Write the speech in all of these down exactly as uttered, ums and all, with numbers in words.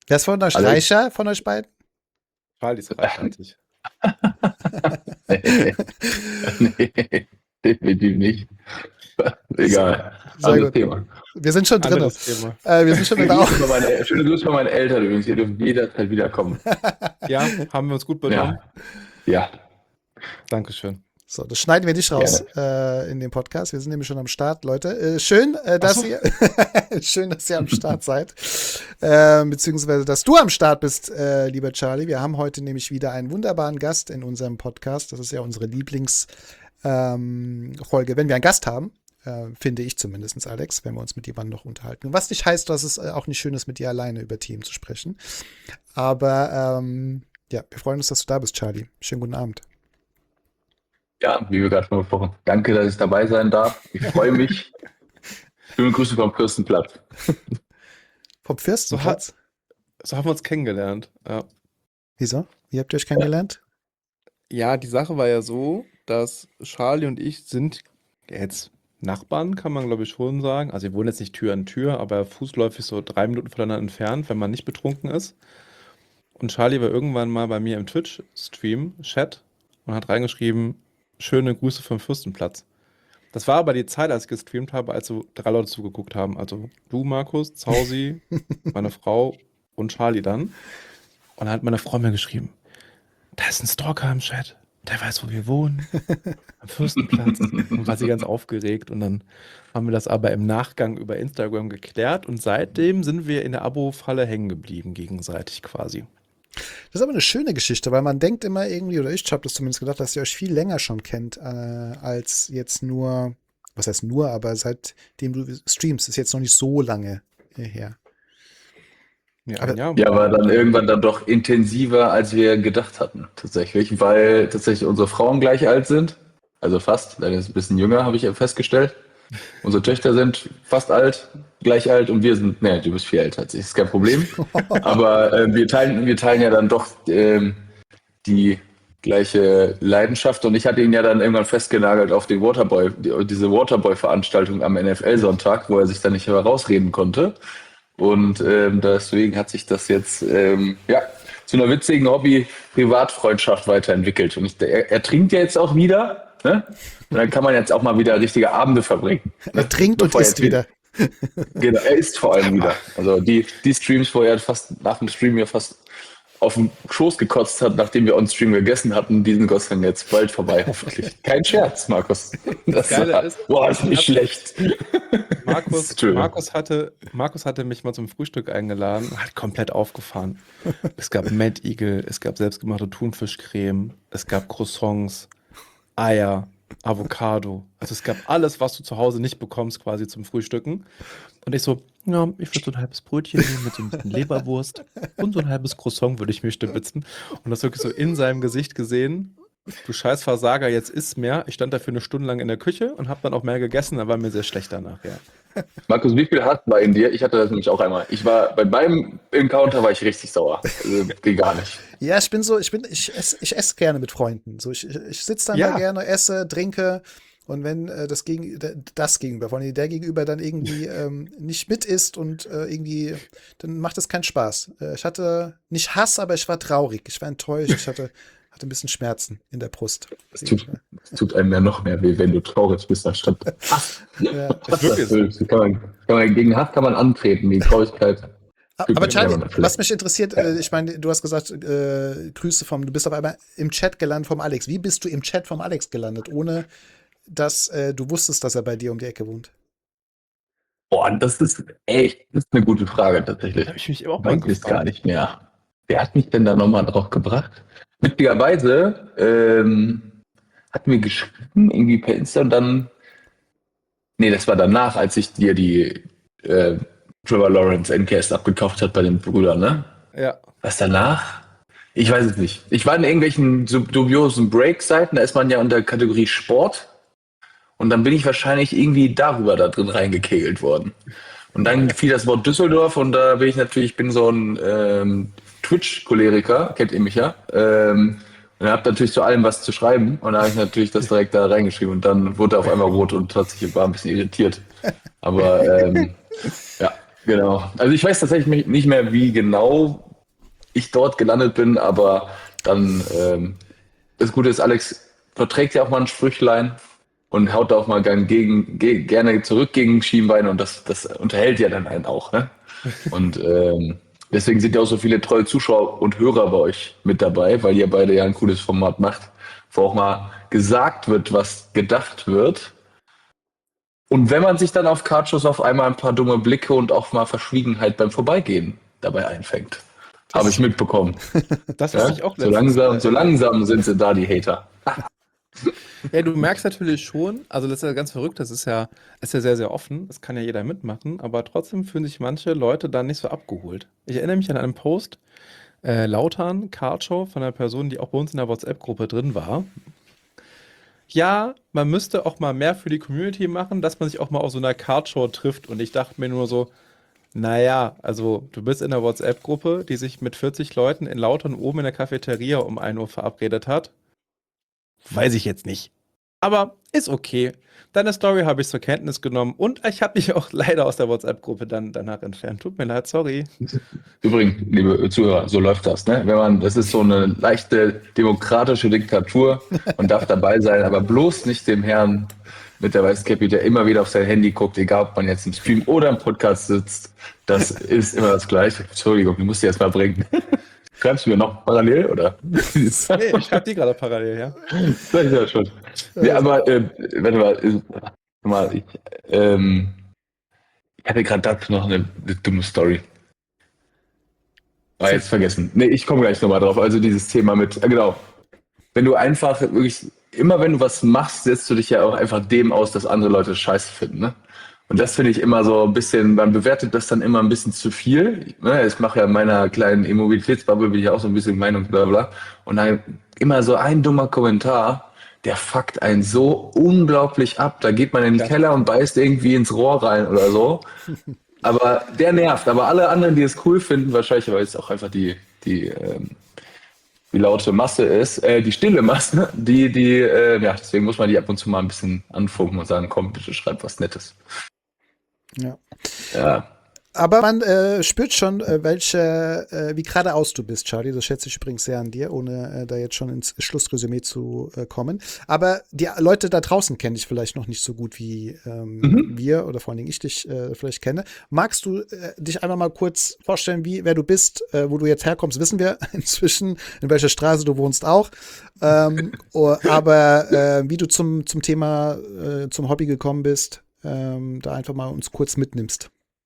Wer ist von euch Alle- reicher von euch beiden? Charlie ist reichhaltig. nee, nee, definitiv nicht. Egal. Sehr Anderes gut. Thema. Wir sind schon drin. Anderes Thema. Äh, wir sind schon in Schöne der Grüße, von meinen, El- schöne Grüße von meinen Eltern übrigens. Ihr dürft jederzeit wiederkommen. Ja, haben wir uns gut benommen. Ja. Dankeschön. So, das schneiden wir nicht raus äh, in dem Podcast. Wir sind nämlich schon am Start, Leute. Äh, schön, äh, dass Ach so. ihr schön, dass ihr am Start seid. Äh, beziehungsweise, dass du am Start bist, äh, lieber Charlie. Wir haben heute nämlich wieder einen wunderbaren Gast in unserem Podcast. Das ist ja unsere Lieblingsfolge, ähm, Folge, wenn wir einen Gast haben. Äh, finde ich zumindest, Alex, wenn wir uns mit jemandem noch unterhalten. Was nicht heißt, dass es äh, auch nicht schön ist, mit dir alleine über Team zu sprechen. Aber ähm, ja, wir freuen uns, dass du da bist, Charlie. Schönen guten Abend. Ja, wie wir gerade schon besprochen. Danke, dass ich dabei sein darf. Ich freue mich. Schöne Grüße vom Fürstenplatz. Vom Fürstenplatz? So haben wir uns kennengelernt. Ja. Wieso? Wie habt ihr euch kennengelernt? Ja, die Sache war ja so, dass Charlie und ich sind jetzt Nachbarn, kann man glaube ich schon sagen. Also wir wohnen jetzt nicht Tür an Tür, aber fußläufig so drei Minuten voneinander entfernt, wenn man nicht betrunken ist. Und Charlie war irgendwann mal bei mir im Twitch-Stream, Chat, und hat reingeschrieben, schöne Grüße vom Fürstenplatz. Das war aber die Zeit, als ich gestreamt habe, als so drei Leute zugeguckt haben. Also du, Markus, Zausi, meine Frau und Charlie dann. Und dann hat meine Frau mir geschrieben, da ist ein Stalker im Chat, der weiß, wo wir wohnen, am Fürstenplatz. Und war sie ganz aufgeregt. Und dann haben wir das aber im Nachgang über Instagram geklärt. Und seitdem sind wir in der Abo-Falle hängen geblieben, gegenseitig quasi. Das ist aber eine schöne Geschichte, weil man denkt immer irgendwie, oder ich habe das zumindest gedacht, dass ihr euch viel länger schon kennt, äh, als jetzt nur, was heißt nur, aber seitdem du streamst, ist jetzt noch nicht so lange her. Ja, Aber- ja. Ja, aber dann irgendwann dann doch intensiver, als wir gedacht hatten, tatsächlich, weil tatsächlich unsere Frauen gleich alt sind. Also fast, deine ist ein bisschen jünger, habe ich ja festgestellt. Unsere Töchter sind fast alt, gleich alt und wir sind, ne, du bist viel älter als ich, ist kein Problem. Aber äh, wir, teilen, wir teilen ja dann doch ähm, die gleiche Leidenschaft und ich hatte ihn ja dann irgendwann festgenagelt auf den Waterboy, die, diese Waterboy-Veranstaltung am N F L-Sonntag, wo er sich dann nicht mehr rausreden konnte. Und ähm, deswegen hat sich das jetzt ähm, ja, zu einer witzigen Hobby-Privatfreundschaft weiterentwickelt. Und ich, er, er trinkt ja jetzt auch wieder, ne? Und dann kann man jetzt auch mal wieder richtige Abende verbringen. Er trinkt und Bevor er isst jetzt wieder. Genau, er isst vor allem wieder. Also die, die Streams, wo er fast nach dem Stream ja fast auf den Schoß gekotzt hat, nachdem wir on Stream gegessen hatten, die sind Gott sei Dank jetzt bald vorbei, hoffentlich. Kein Scherz, Markus. Das Geile war, ist, boah, ist nicht schlecht. Markus, Entschuldigung. Markus, hatte, Markus hatte mich mal zum Frühstück eingeladen, hat komplett aufgefahren. Es gab Mad Eagle, es gab selbstgemachte Thunfischcreme, es gab Croissants, Eier, Avocado. Also es gab alles, was du zu Hause nicht bekommst, quasi zum Frühstücken. Und ich so, ja, ich würde so ein halbes Brötchen nehmen mit so ein bisschen Leberwurst und so ein halbes Croissant würde ich mir stibitzen. Und das wirklich so in seinem Gesicht gesehen. Du scheiß Versager, jetzt isst mehr. Ich stand dafür eine Stunde lang in der Küche und habe dann auch mehr gegessen, da war mir sehr schlecht danach, ja. Markus, wie viel Hass war in dir? Ich hatte das nämlich auch einmal. Ich war, bei meinem Encounter war ich richtig sauer. Also, ging gar nicht. Ja, ich bin so, ich bin, ich esse, ich esse gerne mit Freunden. So, ich, ich, ich sitze dann Ja. da gerne, esse, trinke. Und wenn äh, das, gegen, das Gegenüber, vor allem der Gegenüber dann irgendwie ähm, nicht mit isst und äh, irgendwie, dann macht es keinen Spaß. Äh, ich hatte nicht Hass, aber ich war traurig. Ich war enttäuscht. Ich hatte, hatte ein bisschen Schmerzen in der Brust. Es tut, es tut einem ja noch mehr weh, wenn du traurig bist, anstatt Hass. Ja. Ist wirklich so. Das kann man, kann man, gegen Hass kann man antreten, gegen Traurigkeit. Aber Charlie, Ja, was mich interessiert, äh, ich meine, du hast gesagt, äh, Grüße vom, du bist auf einmal im Chat gelandet vom Alex. Wie bist du im Chat vom Alex gelandet, ohne dass äh, du wusstest, dass er bei dir um die Ecke wohnt? Boah, das ist echt, das ist eine gute Frage tatsächlich. Da habe ich mich auch Ich mal weiß es gar gefragt. nicht mehr. Wer hat mich denn da nochmal drauf gebracht? Witzigerweise ähm, hat mir geschrieben, irgendwie per Insta und dann, nee, das war danach, als ich dir die äh, Trevor Lawrence N K S abgekauft hat bei den Brüdern, ne? Ja. Was danach? Ich weiß es nicht. Ich war in irgendwelchen sub- dubiosen Break-Seiten, da ist man ja unter Kategorie Sport. Und dann bin ich wahrscheinlich irgendwie darüber da drin reingekegelt worden. Und dann fiel das Wort Düsseldorf und da bin ich natürlich, ich bin so ein ähm, Twitch-Choleriker, kennt ihr mich ja. Ähm, und ihr habt natürlich zu allem was zu schreiben. Und da habe ich natürlich das direkt da reingeschrieben. Und dann wurde er auf einmal rot und hat sich war ein bisschen irritiert. Aber ähm, ja, Genau. Also ich weiß tatsächlich nicht mehr, wie genau ich dort gelandet bin, aber dann ähm, das Gute ist, Alex verträgt ja auch mal ein Sprüchlein und haut da auch mal gern gegen, ge gerne zurück gegen Schienbein und das, das unterhält ja dann einen auch. Ne? Und ähm, deswegen sind ja auch so viele treue Zuschauer und Hörer bei euch mit dabei, weil ihr beide ja ein cooles Format macht, wo auch mal gesagt wird, was gedacht wird. Und wenn man sich dann auf Kartshows auf einmal ein paar dumme Blicke und auch mal Verschwiegenheit beim Vorbeigehen dabei einfängt. Habe ich mitbekommen. Das Ja? wusste ich auch So letztens. langsam, äh, so langsam sind sie da, die Hater. Ja, du merkst natürlich schon, also das ist ja ganz verrückt, das ist ja, ist ja sehr, sehr offen, das kann ja jeder mitmachen, aber trotzdem fühlen sich manche Leute dann nicht so abgeholt. Ich erinnere mich an einen Post, äh, Lautern, Kartshow, von einer Person, die auch bei uns in der WhatsApp-Gruppe drin war. Ja, man müsste auch mal mehr für die Community machen, dass man sich auch mal auf so einer Kartshow trifft. Und ich dachte mir nur so, naja, also du bist in einer WhatsApp-Gruppe, die sich mit vierzig Leuten in Lautern oben in der Cafeteria um ein Uhr verabredet hat. Weiß ich jetzt nicht. Aber ist okay. Deine Story habe ich zur Kenntnis genommen und ich habe mich auch leider aus der WhatsApp-Gruppe dann danach entfernt. Tut mir leid, sorry. Übrigens, liebe Zuhörer, so läuft das, ne? Wenn man, das ist so eine leichte demokratische Diktatur und darf dabei sein, aber bloß nicht dem Herrn mit der weißen Cappy, der immer wieder auf sein Handy guckt, egal ob man jetzt im Stream oder im Podcast sitzt. Das ist immer das Gleiche. Entschuldigung, du musst die jetzt mal bringen. Schreibst du mir noch parallel, oder? Nee, ich schreibe die gerade parallel, ja. Das ist ja schon. Ja, aber, äh, warte mal, äh, warte mal, ich, ähm, ich hatte gerade dazu noch eine, eine dumme Story. Ah, jetzt vergessen. Nee, ich komme gleich nochmal drauf. Also dieses Thema mit, äh, genau. Wenn du einfach wirklich, immer wenn du was machst, setzt du dich ja auch einfach dem aus, dass andere Leute Scheiße finden, ne? Und das finde ich immer so ein bisschen, man bewertet das dann immer ein bisschen zu viel. Ne? Ich mache ja in meiner kleinen Immobilitätsbubble, bin ich ja auch so ein bisschen Meinung, bla bla. Und dann immer so ein dummer Kommentar, der fuckt einen so unglaublich ab. Da geht man in den Ja. Keller und beißt irgendwie ins Rohr rein oder so. Aber der nervt. Aber alle anderen, die es cool finden, wahrscheinlich, weil es auch einfach die, die, ähm, die laute Masse ist, äh, die stille Masse, die, die, äh, ja, deswegen muss man die ab und zu mal ein bisschen anfunken und sagen, komm, bitte schreib was Nettes. Ja. Ja. Aber man äh, spürt schon, äh, welche, äh, wie geradeaus du bist, Charlie. Das schätze ich übrigens sehr an dir, ohne äh, da jetzt schon ins Schlussresümee zu äh, kommen. Aber die Leute da draußen kenne ich vielleicht noch nicht so gut wie ähm, Mhm. wir oder vor allen Dingen ich dich äh, vielleicht kenne. Magst du äh, dich einfach mal kurz vorstellen, wie wer du bist, äh, wo du jetzt herkommst, wissen wir inzwischen, in welcher Straße du wohnst auch. Ähm, oh, aber äh, wie du zum, zum Thema, äh, zum Hobby gekommen bist, ähm, da einfach mal uns kurz mitnimmst.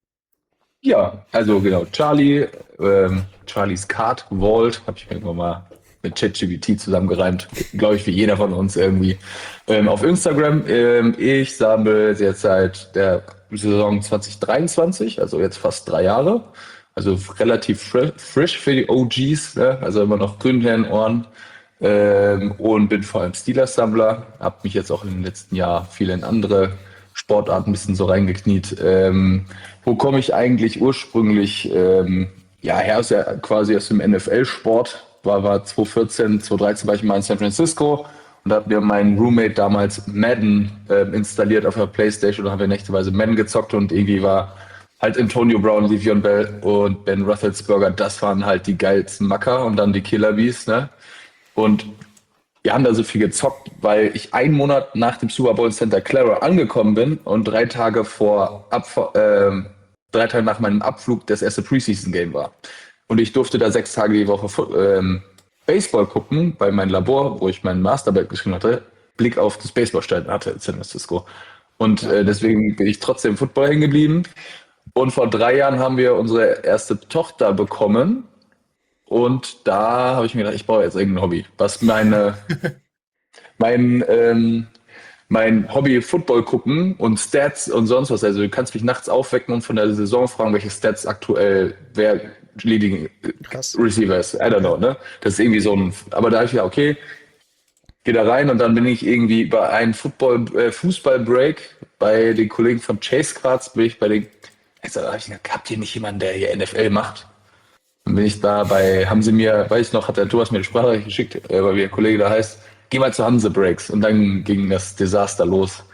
Ja, also genau, Charlie, ähm, Charlies Card Vault, habe ich mir irgendwann mal mit ChatGPT zusammengereimt, glaube ich, wie jeder von uns irgendwie. Ähm, auf Instagram, ähm, ich sammle jetzt seit der Saison zwanzig dreiundzwanzig, also jetzt fast drei Jahre, also relativ fri frisch für die O Gs, ne? Also immer noch grün hinter den Ohren. Ähm, und bin vor allem Steelers-Sammler, habe mich jetzt auch in den letzten Jahren viel in andere Sportarten ein bisschen so reingekniet. Ähm, wo komme ich eigentlich ursprünglich ähm, ja, her ist ja quasi aus dem N F L-Sport. War, war zwanzig vierzehn, zwanzig dreizehn war ich mal in San Francisco und da hat mir mein Roommate damals Madden äh, installiert auf der Playstation und haben wir nächteweise Madden gezockt und irgendwie war halt Antonio Brown, Le'Veon Bell und Ben Roethlisberger, das waren halt die geilsten Macker und dann die Killer Bees, ne? Und wir haben da so viel gezockt, weil ich einen Monat nach dem Super Bowl in Santa Clara angekommen bin und drei Tage vor Abf äh, drei Tage nach meinem Abflug das erste Preseason-Game war. Und ich durfte da sechs Tage die Woche ähm, Baseball gucken, weil mein Labor, wo ich meinen Masterarbeit geschrieben hatte, Blick auf das Baseballstadion hatte in San Francisco. Und äh, deswegen bin ich trotzdem Football hängen geblieben. Und vor drei Jahren haben wir unsere erste Tochter bekommen. Und da habe ich mir gedacht, ich brauche jetzt irgendein Hobby, was meine, mein, ähm, mein Hobby Football gucken und Stats und sonst was. Also du kannst mich nachts aufwecken und von der Saison fragen, welche Stats aktuell wer Leading Krass. Receivers. I don't know, ne? Das ist irgendwie so ein, aber da habe ich ja, okay, geh da rein und dann bin ich irgendwie bei einem Football, äh, Fußball-Break bei den Kollegen von Chase Cards, bin ich bei den, also da hab ich gedacht, habt ihr nicht jemanden, der hier N F L macht? Dann bin ich da bei, haben sie mir, weiß ich noch, hat der Thomas mir eine Sprache geschickt, äh, weil wie der Kollege da heißt, geh mal zu Hanse Breaks. Und dann ging das Desaster los.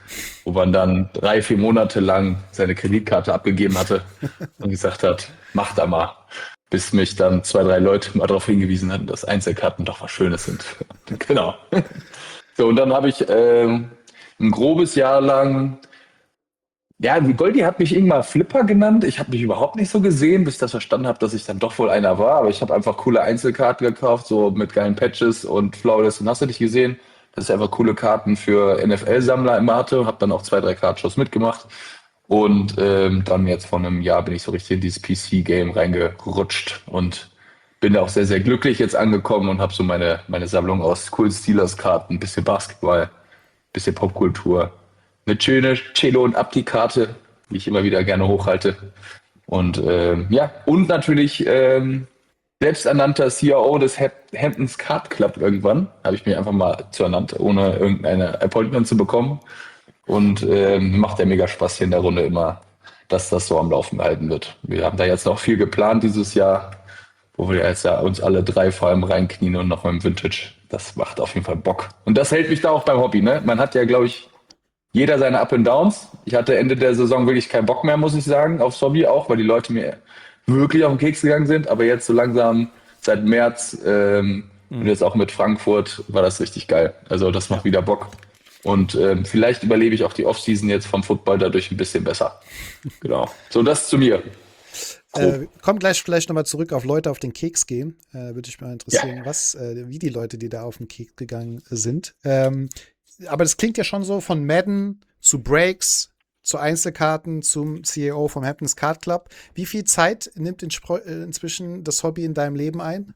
wo man dann drei, vier Monate lang seine Kreditkarte abgegeben hatte und gesagt hat, mach da mal. Bis mich dann zwei, drei Leute mal darauf hingewiesen hatten, dass Einzelkarten doch was Schönes sind. Genau. So, und dann habe ich ähm, ein grobes Jahr lang, ja, die Goldi hat mich irgendwann Flipper genannt. Ich habe mich überhaupt nicht so gesehen, bis ich das verstanden habe, dass ich dann doch wohl einer war. Aber ich habe einfach coole Einzelkarten gekauft, so mit geilen Patches und Flawless und hast du nicht gesehen, dass ich einfach coole Karten für N F L-Sammler immer hatte. Habe dann auch zwei, drei Kartshows mitgemacht. Und ähm, dann jetzt vor einem Jahr bin ich so richtig in dieses P C-Game reingerutscht und bin da auch sehr, sehr glücklich jetzt angekommen und habe so meine, meine Sammlung aus coolen Steelers-Karten, ein bisschen Basketball, ein bisschen Popkultur, eine schöne Cello- und Abdi-Karte, die ich immer wieder gerne hochhalte. Und ähm, ja, und natürlich ähm, selbsternannter C E O des Hamptons Card Club irgendwann. Habe ich mich einfach mal zu ernannt, ohne irgendeine Appointment zu bekommen. Und ähm, macht ja mega Spaß hier in der Runde immer, dass das so am Laufen gehalten wird. Wir haben da jetzt noch viel geplant dieses Jahr, wo wir jetzt ja uns alle drei vor allem reinknien und noch mal im Vintage. Das macht auf jeden Fall Bock. Und das hält mich da auch beim Hobby, ne? Man hat ja, glaube ich, jeder seine Up and Downs. Ich hatte Ende der Saison wirklich keinen Bock mehr, muss ich sagen, aufs Hobby auch, weil die Leute mir wirklich auf den Keks gegangen sind. Aber jetzt so langsam seit März ähm, mhm. und jetzt auch mit Frankfurt war das richtig geil. Also das macht wieder Bock. Und ähm, vielleicht überlebe ich auch die Offseason jetzt vom Football dadurch ein bisschen besser. Genau. So, das zu mir. Äh, komm gleich vielleicht nochmal zurück auf Leute auf den Keks gehen. Äh, Würde mich mal interessieren, Ja. was, äh, wie die Leute, die da auf den Keks gegangen sind. Ähm, aber das klingt ja schon so von Madden zu Breaks, zu Einzelkarten, zum C E O vom Hamptons Card Club. Wie viel Zeit nimmt inspro- äh, inzwischen das Hobby in deinem Leben ein?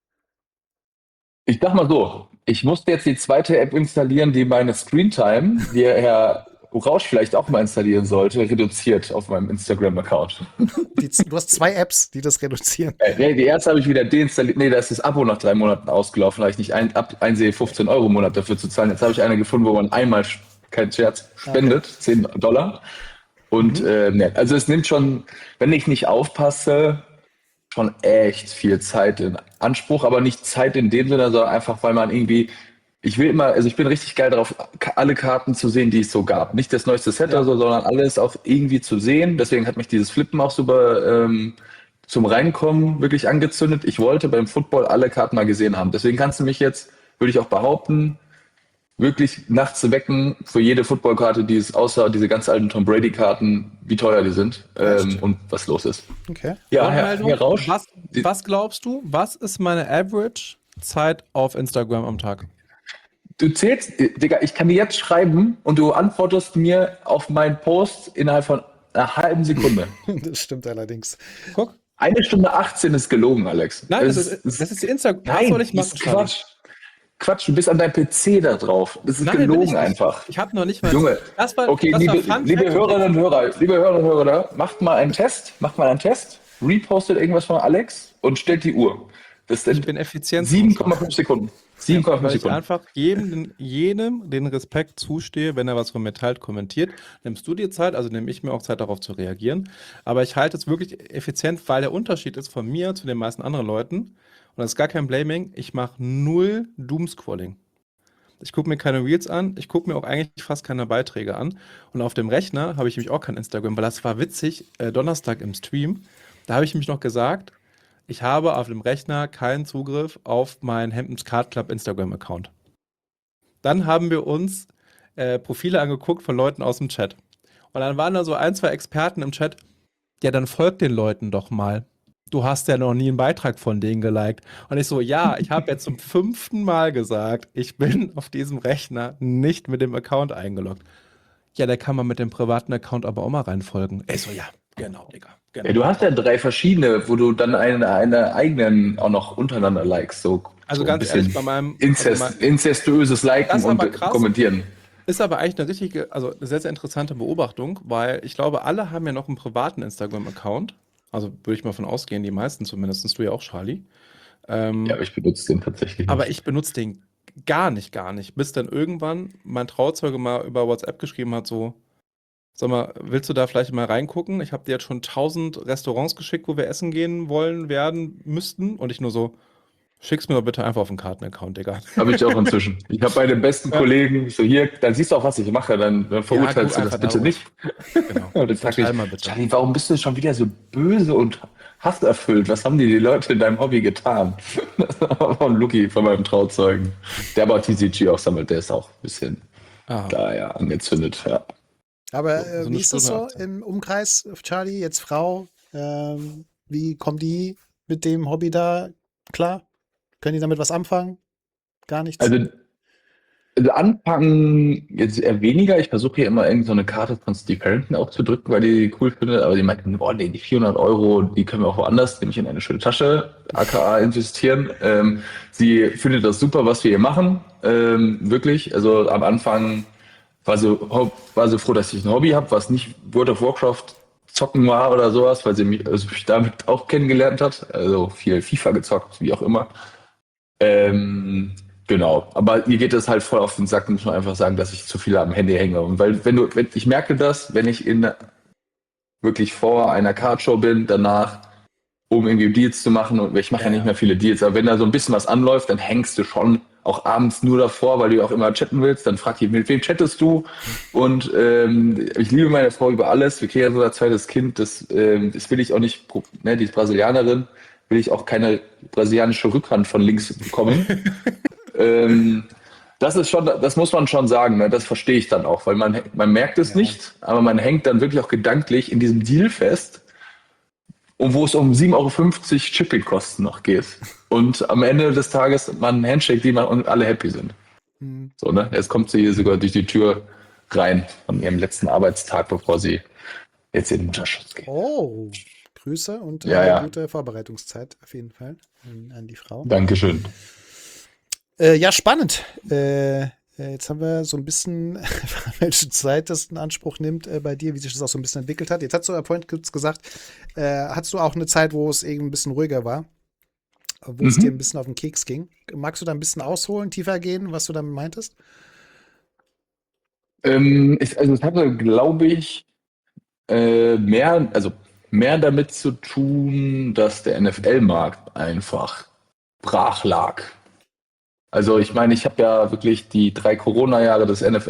Ich sag mal so, ich musste jetzt die zweite App installieren, die meine Screentime, die Herr Rausch vielleicht auch mal installieren sollte, reduziert auf meinem Instagram-Account. Die, du hast zwei Apps, die das reduzieren. Äh, nee, die erste habe ich wieder deinstalliert. Nee, da ist das Abo nach drei Monaten ausgelaufen, weil ich nicht ein, ab, einsehe, fünfzehn Euro im Monat dafür zu zahlen. Jetzt habe ich eine gefunden, wo man einmal, kein Scherz, spendet, okay. zehn Dollar. Und mhm. äh, nee, also es nimmt schon, wenn ich nicht aufpasse, schon echt viel Zeit in Anspruch, aber nicht Zeit in dem Sinne, sondern einfach, weil man irgendwie, ich will immer, also ich bin richtig geil darauf, alle Karten zu sehen, die es so gab. Nicht das neueste Set ja. oder so, sondern alles auch irgendwie zu sehen. Deswegen hat mich dieses Flippen auch super ähm, zum Reinkommen wirklich angezündet. Ich wollte beim Football alle Karten mal gesehen haben. Deswegen kannst du mich jetzt, würde ich auch behaupten, wirklich nachts wecken für jede Footballkarte, die es außer diese ganz alten Tom Brady-Karten, wie teuer die sind ähm, und was los ist. Okay. Ja, Herr, Herr Rausch. Was, was glaubst du, was ist meine Average-Zeit auf Instagram am Tag? Du zählst, Digga, ich kann dir jetzt schreiben und du antwortest mir auf meinen Post innerhalb von einer halben Sekunde. Das stimmt allerdings. Guck. Eine Stunde achtzehn ist gelogen, Alex. Nein, das, das ist, ist, das ist die Instagram. Nein, was soll ich machen? Quatsch. Quatsch, du bist an deinem P C da drauf. Das ist Nein, gelogen einfach. Ich habe noch nicht mal. Junge, das war, okay, das liebe, war liebe Hörerinnen und Hörer, liebe Hörerinnen und Hörer, macht mal einen Test, macht mal einen Test, repostet irgendwas von Alex und stellt die Uhr. Das sind ich bin effizient. sieben Komma fünf Sekunden. sieben Komma fünf Weil Sekunden. Ich einfach jedem, jedem den Respekt zustehe, wenn er was von mir teilt, kommentiert. Nimmst du dir Zeit, also nehme ich mir auch Zeit, darauf zu reagieren. Aber ich halte es wirklich effizient, weil der Unterschied ist von mir zu den meisten anderen Leuten, und das ist gar kein Blaming, ich mache null Doomscrolling. Ich gucke mir keine Reels an, ich gucke mir auch eigentlich fast keine Beiträge an. Und auf dem Rechner habe ich nämlich auch kein Instagram, weil das war witzig, äh, Donnerstag im Stream, da habe ich nämlich noch gesagt, ich habe auf dem Rechner keinen Zugriff auf meinen Hamptons Card Club Instagram-Account. Dann haben wir uns äh, Profile angeguckt von Leuten aus dem Chat. Und dann waren da so ein, zwei Experten im Chat, ja, dann folgt den Leuten doch mal. Du hast ja noch nie einen Beitrag von denen geliked. Und ich so, ja, ich habe jetzt zum fünften Mal gesagt, ich bin auf diesem Rechner nicht mit dem Account eingeloggt. Ja, da kann man mit dem privaten Account aber auch mal reinfolgen. Ich so, ja, genau, Digga. Genau. Ja, du hast ja drei verschiedene, wo du dann eine, eine eigenen auch noch untereinander likest. So, also so ganz ein bisschen ehrlich, bei meinem Inzest, also mein, inzestuöses Liken und krass, kommentieren. Ist aber eigentlich eine richtige, also eine sehr, sehr interessante Beobachtung, weil ich glaube, alle haben ja noch einen privaten Instagram-Account. Also würde ich mal von ausgehen, die meisten zumindest, du ja auch, Charlie. Ähm, ja, aber ich benutze den tatsächlich nicht. Aber ich benutze den gar nicht, gar nicht. Bis dann irgendwann mein Trauzeuge mal über WhatsApp geschrieben hat, so, sag mal, willst du da vielleicht mal reingucken? Ich habe dir jetzt schon tausend Restaurants geschickt, wo wir essen gehen wollen, werden, müssten. Und ich nur so, Schick's mir doch bitte einfach auf den Kartenaccount, Digga. Habe ich auch inzwischen. Ich habe meine besten Kollegen, ich so hier, dann siehst du auch, was ich mache, dann, dann verurteilst guck du das einfach bitte darauf. nicht. Genau. Und dann sag ich, Verteil mal bitte. Charlie, warum bist du schon wieder so böse und hasserfüllt? Was haben die, die Leute in deinem Hobby getan? Das war von Luki, von meinem Trauzeugen. Der aber T C G auch sammelt, der ist auch ein bisschen Ah, da ja angezündet, ja. Aber So- äh, so wie eine ist das so Stunde im Umkreis, Charlie, jetzt Frau? Ähm, wie kommen die mit dem Hobby da klar? Können die damit was anfangen? Gar nichts? Also, also anfangen jetzt eher weniger. Ich versuche hier immer irgend so eine Karte von Steve Harrington aufzudrücken, weil die cool finde. Aber die meinten, boah, nee, die vierhundert Euro, die können wir auch woanders, nämlich in eine schöne Tasche, aka investieren. Ähm, sie findet das super, was wir hier machen. Ähm, wirklich. Also am Anfang war sie, ho- war sie froh, dass ich ein Hobby habe, was nicht World of Warcraft zocken war oder sowas, weil sie mich, also mich damit auch kennengelernt hat. Also viel FIFA gezockt, wie auch immer. Ähm, genau, aber ihr geht es halt voll auf den Sack, muss man einfach sagen, dass ich zu viel am Handy hänge. Und weil, wenn du, wenn, ich merke das, wenn ich in wirklich vor einer Cardshow bin, danach, um irgendwie Deals zu machen, und ich mache ja, Ja, nicht ja. mehr viele Deals, aber wenn da so ein bisschen was anläuft, dann hängst du schon auch abends nur davor, weil du ja auch immer chatten willst, dann frag ich, mit wem chattest du? Und ähm, ich liebe meine Frau über alles, wir kriegen ja so ein zweites Kind, das, ähm, das will ich auch nicht, pro- ne, die ist Brasilianerin, will ich auch keine brasilianische Rückhand von links bekommen. ähm, das ist schon, das muss man schon sagen, ne? Das verstehe ich dann auch, weil man, man merkt es Ja. nicht, aber man hängt dann wirklich auch gedanklich in diesem Deal fest, und wo es um sieben Euro fünfzig Shipping-Kosten noch geht. Und am Ende des Tages man einen Handshake, die man und alle happy sind. Hm. So, ne? Jetzt kommt sie hier sogar durch die Tür rein von ihrem letzten Arbeitstag, bevor sie jetzt in den Mutterschutz geht. Oh, Grüße und Ja, äh, ja. gute Vorbereitungszeit auf jeden Fall an, an die Frau. Dankeschön. Äh, ja, spannend. Äh, äh, jetzt haben wir so ein bisschen, welche Zeit das in Anspruch nimmt äh, bei dir, wie sich das auch so ein bisschen entwickelt hat. Jetzt hast du ja vorhin kurz gesagt, äh, hattest du auch eine Zeit, wo es eben ein bisschen ruhiger war, wo es Mhm. dir ein bisschen auf den Keks ging. Magst du da ein bisschen ausholen, tiefer gehen, was du damit meintest? Ähm, ich, also es hatte, glaube ich, äh, mehr, also mehr damit zu tun, dass der N F L-Markt einfach brach lag. Also ich meine, ich habe ja wirklich die drei Corona-Jahre des N F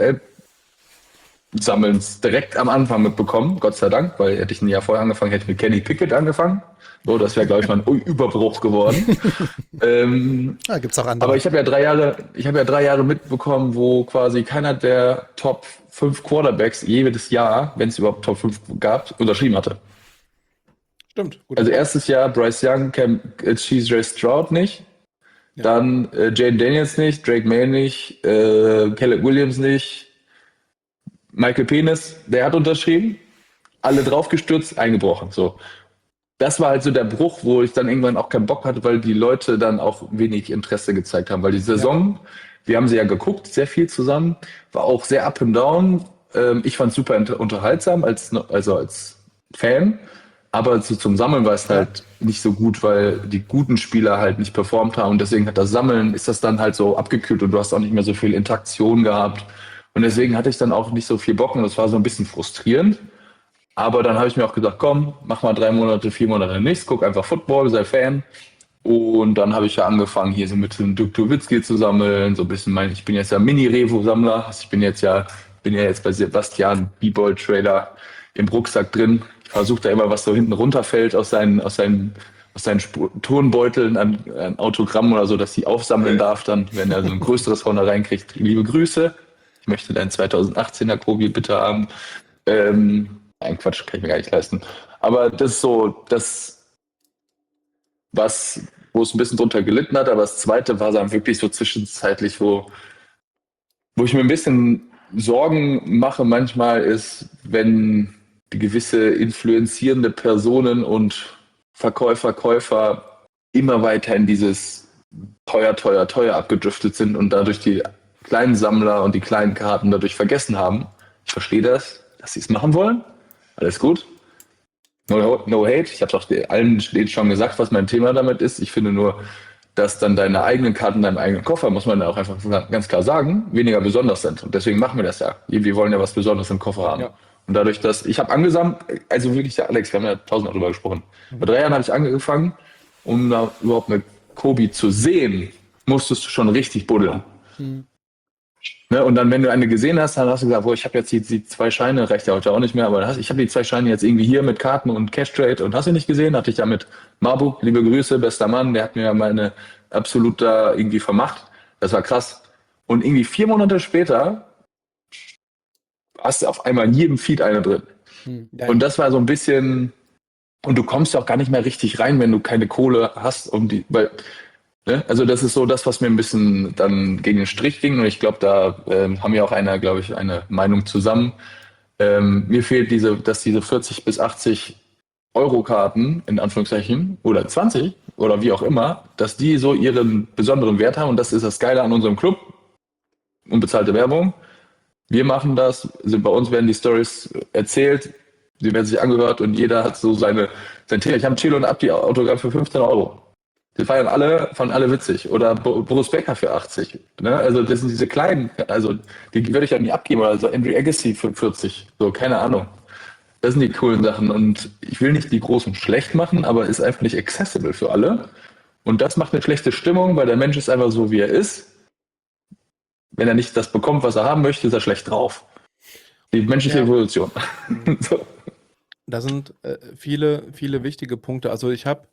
L-Sammelns direkt am Anfang mitbekommen, Gott sei Dank, weil hätte ich ein Jahr vorher angefangen, hätte ich mit Kenny Pickett angefangen. So, das wäre, glaube ich, mal ein Überbruch geworden. ähm, Ja, gibt es auch andere. aber ich habe ja drei Jahre, ich habe ja drei Jahre mitbekommen, wo quasi keiner der Top fünf Quarterbacks jedes Jahr, wenn es überhaupt Top fünf gab, unterschrieben hatte. Stimmt. Gut. Also erstes Jahr Bryce Young, Cam äh, Cheese Stroud nicht, Ja. dann äh, Jaden Daniels nicht, Drake May nicht, äh, Caleb Williams nicht, Michael Penis, der hat unterschrieben, alle draufgestürzt, eingebrochen. So, das war halt so der Bruch, wo ich dann irgendwann auch keinen Bock hatte, weil die Leute dann auch wenig Interesse gezeigt haben, weil die Saison, wir haben sie ja geguckt, sehr viel zusammen, war auch sehr up and down. Ähm, ich fand es super inter- unterhaltsam als also als Fan. Aber zu, zum Sammeln war es Ja. halt nicht so gut, weil die guten Spieler halt nicht performt haben. Und deswegen hat das Sammeln, ist das dann halt so abgekühlt und du hast auch nicht mehr so viel Interaktion gehabt. Und deswegen hatte ich dann auch nicht so viel Bock und das war so ein bisschen frustrierend. Aber dann habe ich mir auch gesagt, komm, mach mal drei Monate, vier Monate nichts, guck einfach Football, sei Fan. Und dann habe ich ja angefangen, hier so mit dem Dirk Nowitzki zu sammeln, so ein bisschen mein, ich bin jetzt ja Mini-Revo-Sammler, also ich bin jetzt ja, bin ja jetzt bei Sebastian B-Boy-Trailer im Rucksack drin. Ich versuche da immer, was so hinten runterfällt aus seinen, aus seinen, aus seinen Sp- Turnbeuteln an, an Autogramm oder so, dass sie aufsammeln darf, dann, wenn er so ein größeres von da reinkriegt. Liebe Grüße. Ich möchte dein zweitausendachtzehner Kobi bitte haben. Ähm, Nein, Quatsch, kann ich mir gar nicht leisten. Aber das ist so, das, was, wo es ein bisschen drunter gelitten hat, aber das zweite war dann wirklich so zwischenzeitlich, wo, wo ich mir ein bisschen Sorgen mache manchmal ist, wenn die gewisse influenzierende Personen und Verkäufer, Käufer immer weiter in dieses teuer, teuer, teuer abgedriftet sind und dadurch die kleinen Sammler und die kleinen Karten dadurch vergessen haben. Ich verstehe das, dass sie es machen wollen. Alles gut. No, no hate. Ich habe auch allen denen schon gesagt, was mein Thema damit ist. Ich finde nur, dass dann deine eigenen Karten, deinem eigenen Koffer, muss man dann auch einfach ganz klar sagen, weniger besonders sind. Und deswegen machen wir das ja. Wir wollen ja was Besonderes im Koffer haben. Ja. Und dadurch, dass ich habe angesammelt, also wirklich, Alex, wir haben ja tausendmal drüber gesprochen. Vor drei Jahren habe ich angefangen, um da überhaupt eine Kobe zu sehen, musstest du schon richtig buddeln. Hm. Ne, und dann, wenn du eine gesehen hast, dann hast du gesagt, boah, ich habe jetzt die, die zwei Scheine, reicht ja heute auch nicht mehr, aber ich habe die zwei Scheine jetzt irgendwie hier mit Karten und Cash Trade und hast du nicht gesehen, hatte ich ja mit Marbuk, liebe Grüße, bester Mann, der hat mir ja meine absolut da irgendwie vermacht. Das war krass. Und irgendwie vier Monate später hast du auf einmal in jedem Feed eine drin. Hm. Ja, Und das war so ein bisschen, und du kommst ja auch gar nicht mehr richtig rein, wenn du keine Kohle hast, um die, weil, ne? Also das ist so das, was mir ein bisschen dann gegen den Strich ging. Und ich glaube, da ähm, haben wir auch eine, glaube ich, eine Meinung zusammen. Ähm, mir fehlt diese, dass diese vierzig bis achtzig Euro-Karten, in Anführungszeichen, oder zwanzig oder wie auch immer, dass die so ihren besonderen Wert haben. Und das ist das Geile an unserem Club. Unbezahlte Werbung. Wir machen das, sind bei uns werden die Stories erzählt, sie werden sich angehört und jeder hat so seine, sein Thema. Ich habe Chilo und Abdi Autogramm für fünfzehn Euro. Die feiern alle, von alle witzig. Oder Bo- Boris Becker für achtzig. Ne? Also das sind diese kleinen, also die würde ich ja nie abgeben. Oder so Andrew Agassi für vierzig. So, keine Ahnung. Das sind die coolen Sachen. Und ich will nicht die Großen schlecht machen, aber ist einfach nicht accessible für alle. Und das macht eine schlechte Stimmung, weil der Mensch ist einfach so, wie er ist. Wenn er nicht das bekommt, was er haben möchte, ist er schlecht drauf. Die menschliche Ja. Evolution. So. da sind äh, viele, viele wichtige Punkte. Also ich habe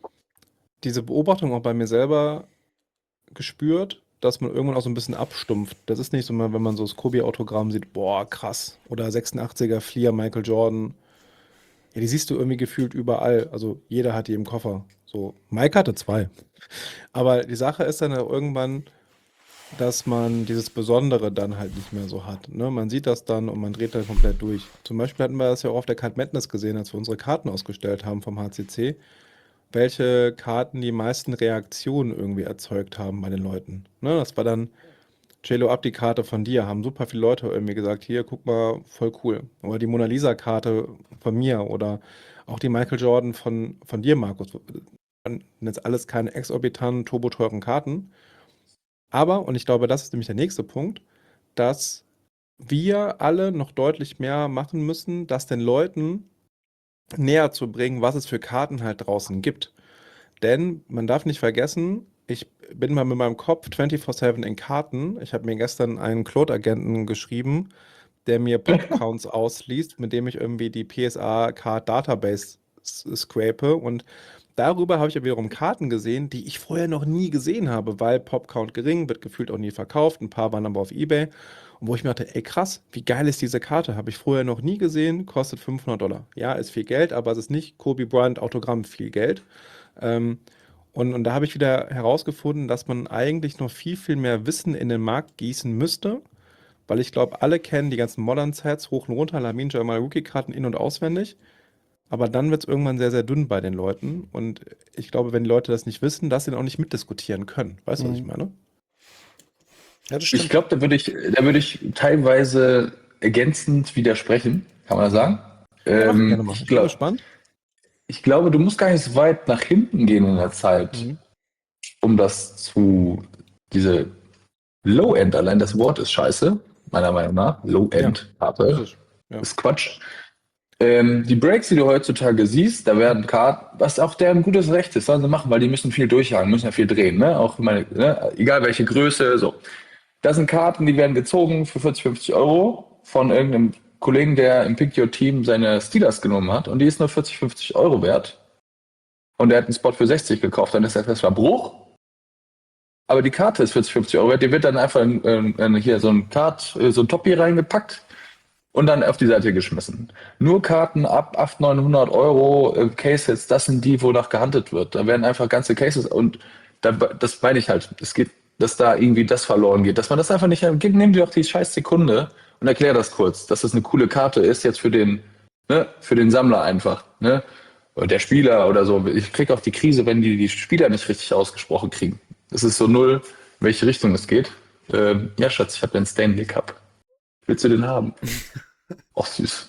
diese Beobachtung auch bei mir selber gespürt, dass man irgendwann auch so ein bisschen abstumpft. Das ist nicht so, wenn man so das Kobe-Autogramm sieht, boah, krass. Oder sechsundachtziger Fleer Michael Jordan. Ja, die siehst du irgendwie gefühlt überall. Also jeder hat die im Koffer. So, Mike hatte zwei. Aber die Sache ist dann auch irgendwann, dass man dieses Besondere dann halt nicht mehr so hat. Ne? Man sieht das dann und man dreht dann komplett durch. Zum Beispiel hatten wir das ja auch auf der Card Madness gesehen, als wir unsere Karten ausgestellt haben vom H C C, welche Karten die meisten Reaktionen irgendwie erzeugt haben bei den Leuten. Ne? Das war dann Cello Up, die Karte von dir, haben super viele Leute irgendwie gesagt, hier, guck mal, voll cool. Oder die Mona Lisa-Karte von mir oder auch die Michael Jordan von, von dir, Markus. Und jetzt alles keine exorbitanten, turboteuren Karten. Aber, und ich glaube, das ist nämlich der nächste Punkt, dass wir alle noch deutlich mehr machen müssen, das den Leuten näher zu bringen, was es für Karten halt draußen gibt. Denn man darf nicht vergessen, ich bin mal mit meinem Kopf vierundzwanzig sieben in Karten. Ich habe mir gestern einen Claude-Agenten geschrieben, der mir Pop-Counts ausliest, mit dem ich irgendwie die P S A-Card-Database s- scrape. Und darüber habe ich ja wiederum Karten gesehen, die ich vorher noch nie gesehen habe, weil Pop-Count gering, wird gefühlt auch nie verkauft. Ein paar waren aber auf eBay. Und wo ich mir dachte, ey krass, wie geil ist diese Karte? Habe ich vorher noch nie gesehen, kostet fünfhundert Dollar. Ja, ist viel Geld, aber es ist nicht Kobe Bryant Autogramm viel Geld. Ähm, und, und da habe ich wieder herausgefunden, dass man eigentlich noch viel, viel mehr Wissen in den Markt gießen müsste, weil ich glaube, alle kennen die ganzen Modern Sets, hoch und runter, Lamin, Jamal Rookie-Karten in- und auswendig. Aber dann wird es irgendwann sehr, sehr dünn bei den Leuten. Und ich glaube, wenn die Leute das nicht wissen, dass sie dann auch nicht mitdiskutieren können. Weißt du, was ich Mhm. meine? Ja, das Ich stimmt. glaube, da würde ich, da würde ich teilweise ergänzend widersprechen, kann man das sagen? Ja, mach gerne Ähm, mal. ich, Ich bin glaub, gespannt. ich glaube, du musst gar nicht so weit nach hinten gehen in der Zeit, Mhm. um das zu, diese Low-End, allein das Wort ist scheiße, meiner Meinung nach. Ja, ist Low-End-Karte es. Ja. ist Quatsch. Ähm, die Breaks, die du heutzutage siehst, da werden Karten, was auch deren gutes Recht ist, sollen sie machen, weil die müssen viel durchhaken, müssen ja viel drehen, ne? Auch meine, ne? Egal welche Größe, so. Das sind Karten, die werden gezogen für vierzig, fünfzig Euro von irgendeinem Kollegen, der im Pick Your Team seine Steelers genommen hat und die ist nur vierzig, fünfzig Euro wert. Und der hat einen Spot für sechzig gekauft, dann ist das erstmal Bruch. Aber die Karte ist vierzig, fünfzig Euro wert, die wird dann einfach in, in, in hier so ein Card, so ein Topi reingepackt und dann auf die Seite geschmissen. Nur Karten ab achthundert, neunhundert Euro, äh, Cases, das sind die, wonach gehandelt wird. Da werden einfach ganze Cases und da, das meine ich halt. Es geht, dass da irgendwie das verloren geht. Dass man das einfach nicht, gib, nimm dir doch die scheiß Sekunde und erklär das kurz, dass das eine coole Karte ist jetzt für den, ne, für den Sammler einfach, ne? Oder der Spieler oder so. Ich krieg auch die Krise, wenn die die Spieler nicht richtig ausgesprochen kriegen. Es ist so null, in welche Richtung es geht. Ähm, ja, Schatz, ich habe den Stanley Cup. Willst du den haben? Ach, süß.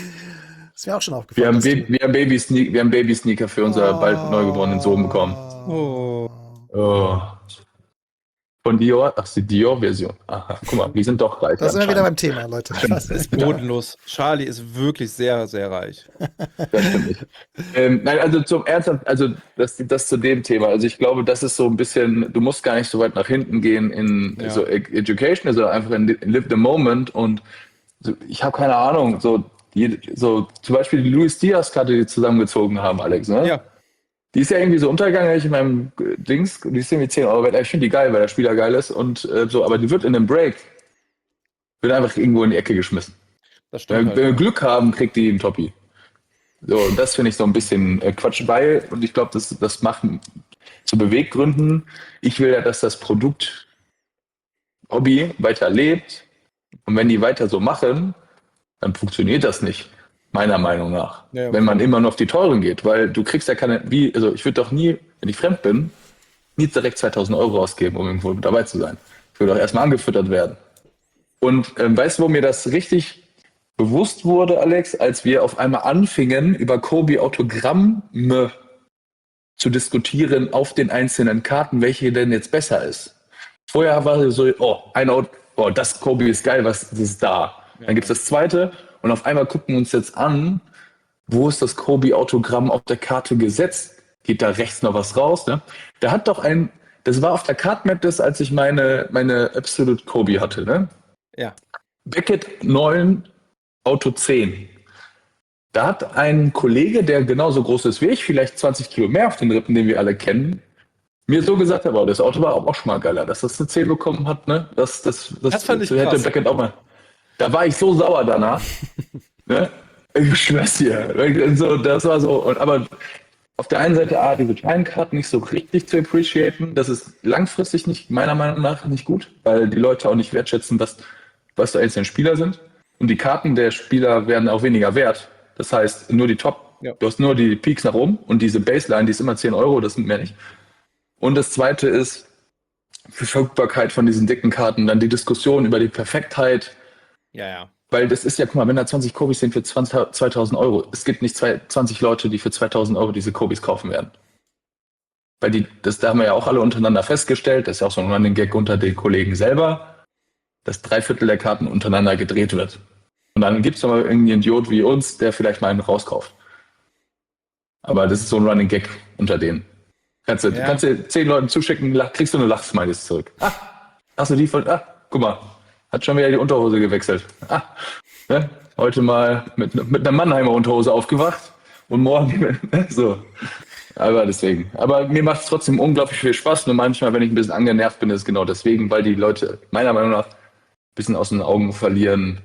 Ist mir auch schon Wir aufgefallen, haben, dass Baby, du. wir haben Baby Sneak, wir haben Baby Sneaker für unser bald neugeborenen Sohn bekommen. Oh. Oh. Von Dior, ach, die Dior-Version. Aha, guck mal, die sind doch reich. Da sind wir wieder anscheinend. beim Thema, Leute. Das ist bodenlos. Charlie ist wirklich sehr, sehr reich. Das stimmt nicht. Ähm, nein, also zum Ernsthaft, also das, das zu dem Thema. Also ich glaube, das ist so ein bisschen, du musst gar nicht so weit nach hinten gehen in Ja. so E- Education, also einfach in, in Live the Moment und so, ich habe keine Ahnung, so, die, so zum Beispiel die Luis Diaz-Karte, die zusammengezogen haben, Alex, ne? Ja, Die ist ja irgendwie so untergegangen hab ich in meinem äh, Dings, die ist irgendwie zehn Euro wert. Ich finde die geil, weil der Spieler geil ist und äh, so, aber die wird in einem Break, wird einfach irgendwo in die Ecke geschmissen. das Wenn, stimmt wenn wir halt. Glück haben, kriegt die einen Toppi. So, und das finde ich so ein bisschen äh, Quatsch, weil, und ich glaube, das, das machen zu Beweggründen. Ich will ja, dass das Produkt Hobby weiter lebt. Und wenn die weiter so machen, dann funktioniert das nicht, meiner Meinung nach. Ja, Wenn man okay. immer nur auf die teuren geht, weil du kriegst ja keine, wie, also ich würde doch nie, wenn ich fremd bin, nie direkt zweitausend Euro ausgeben, um irgendwo dabei zu sein. Ich würde auch erstmal angefüttert werden. Und ähm, weißt du, wo mir das richtig bewusst wurde, Alex, als wir auf einmal anfingen, über Kobe-Autogramme zu diskutieren auf den einzelnen Karten, welche denn jetzt besser ist. Vorher war es so, oh, ein Auto, oh, das Kobe ist geil, was das ist da. Ja. Dann gibt es das zweite und auf einmal gucken wir uns jetzt an, wo ist das Kobe-Autogramm auf der Karte gesetzt? Geht da rechts noch was raus? Ne? Da hat doch ein, das war auf der Cardmap das, als ich meine, meine Absolute Kobe hatte. Ne? Ja. Beckett neun, Auto zehn. Da hat ein Kollege, der genauso groß ist wie ich, vielleicht zwanzig Kilo mehr auf den Rippen, den wir alle kennen, mir so gesagt, aber das Auto war auch schon mal geiler, dass das eine zehn bekommen hat, ne? Das, das, das, Das fand ich hätte krass. Beckett auch mal. Da war ich so sauer danach. Ne? Ich schwör's dir. So, das war so. Und, aber auf der einen Seite, ah, diese kleinen Karten nicht so richtig zu appreciaten, das ist langfristig nicht, meiner Meinung nach, nicht gut, weil die Leute auch nicht wertschätzen, was, was da einzelne Spieler sind. Und die Karten der Spieler werden auch weniger wert. Das heißt, nur die Top, Ja. du hast nur die Peaks nach oben und diese Baseline, die ist immer zehn Euro, das sind mehr nicht. Und das zweite ist, Verfügbarkeit von diesen dicken Karten, dann die Diskussion über die Perfektheit, Ja, ja. weil das ist ja, guck mal, wenn da zwanzig Kobis sind für zwanzig, zweitausend Euro, es gibt nicht zwei, zwanzig Leute, die für zweitausend Euro diese Kobis kaufen werden. Weil die, das, da haben wir ja auch alle untereinander festgestellt, das ist ja auch so ein Running Gag unter den Kollegen selber, dass drei Viertel der Karten untereinander gedreht wird. Und dann gibt es noch mal irgendeinen Idiot wie uns, der vielleicht mal einen rauskauft. Aber das ist so ein Running Gag unter denen. Kannst du, Ja. kannst du zehn Leuten zuschicken, lach- kriegst du eine Lachsmilies zurück. Ah, hast du die von, ah, guck mal, hat schon wieder die Unterhose gewechselt. Ah, ne? Heute mal mit, mit einer Mannheimer Unterhose aufgewacht und morgen, ne? So. Aber deswegen. Aber mir macht es trotzdem unglaublich viel Spaß. Nur manchmal, wenn ich ein bisschen angenervt bin, ist es genau deswegen, weil die Leute meiner Meinung nach ein bisschen aus den Augen verlieren,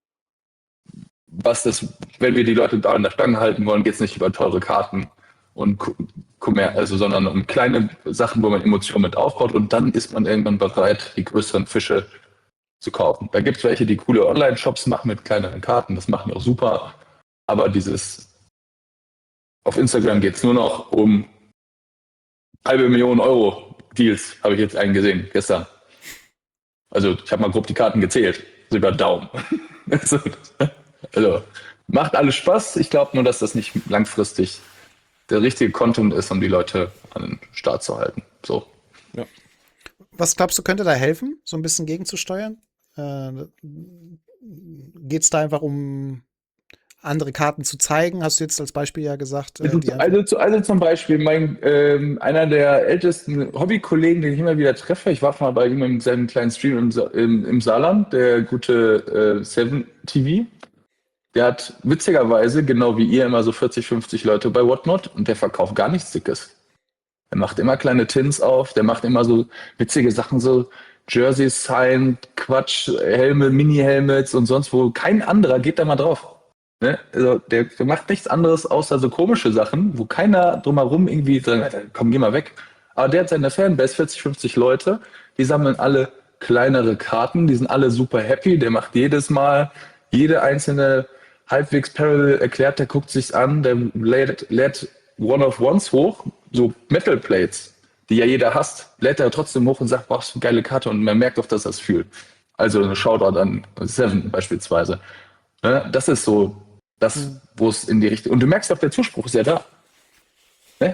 was das, wenn wir die Leute da an der Stange halten wollen, geht es nicht über teure Karten und Kommerz, also, sondern um kleine Sachen, wo man Emotionen mit aufbaut und dann ist man irgendwann bereit, die größeren Fische zu kaufen. Da gibt es welche, die coole Online-Shops machen mit kleineren Karten, das machen die auch super, aber dieses auf Instagram geht es nur noch um halbe Million Euro Deals, habe ich jetzt einen gesehen, gestern. Also ich habe mal grob die Karten gezählt, so über Daumen. also, also macht alles Spaß, ich glaube nur, dass das nicht langfristig der richtige Content ist, um die Leute an den Start zu halten. So. Ja. Was glaubst du, könnte da helfen, so ein bisschen gegenzusteuern? Äh, Geht es da einfach um andere Karten zu zeigen? Hast du jetzt als Beispiel ja gesagt. Äh, Also, die einfach- also, zu- also zum Beispiel, mein, ähm, einer der ältesten Hobbykollegen, den ich immer wieder treffe, ich war mal bei ihm in seinem kleinen Stream im, Sa- im, im Saarland, der gute äh, Seven T V, der hat witzigerweise, genau wie ihr, immer so vierzig, fünfzig Leute bei Whatnot und der verkauft gar nichts Dickes. Der macht immer kleine Tins auf, der macht immer so witzige Sachen, so Jerseys, Sign, Quatsch, Helme, Mini-Helmets und sonst wo. Kein anderer geht da mal drauf. Ne? Also der, der macht nichts anderes außer so komische Sachen, wo keiner drumherum irgendwie sagt, komm, geh mal weg. Aber der hat seine Fanbase, vierzig, fünfzig Leute, die sammeln alle kleinere Karten, die sind alle super happy, der macht jedes Mal jede einzelne halbwegs Parallel erklärt, der guckt sich's an, der lädt, lädt One of Ones hoch, so Metal Plates, die ja jeder hasst, lädt er trotzdem hoch und sagt, boah, das ist eine geile Karte und man merkt auch, dass er es fühlt. Also eine Shoutout an Seven beispielsweise. Ne? Das ist so das, wo es in die Richtung. Und du merkst auch, der Zuspruch ist ja da. Ne?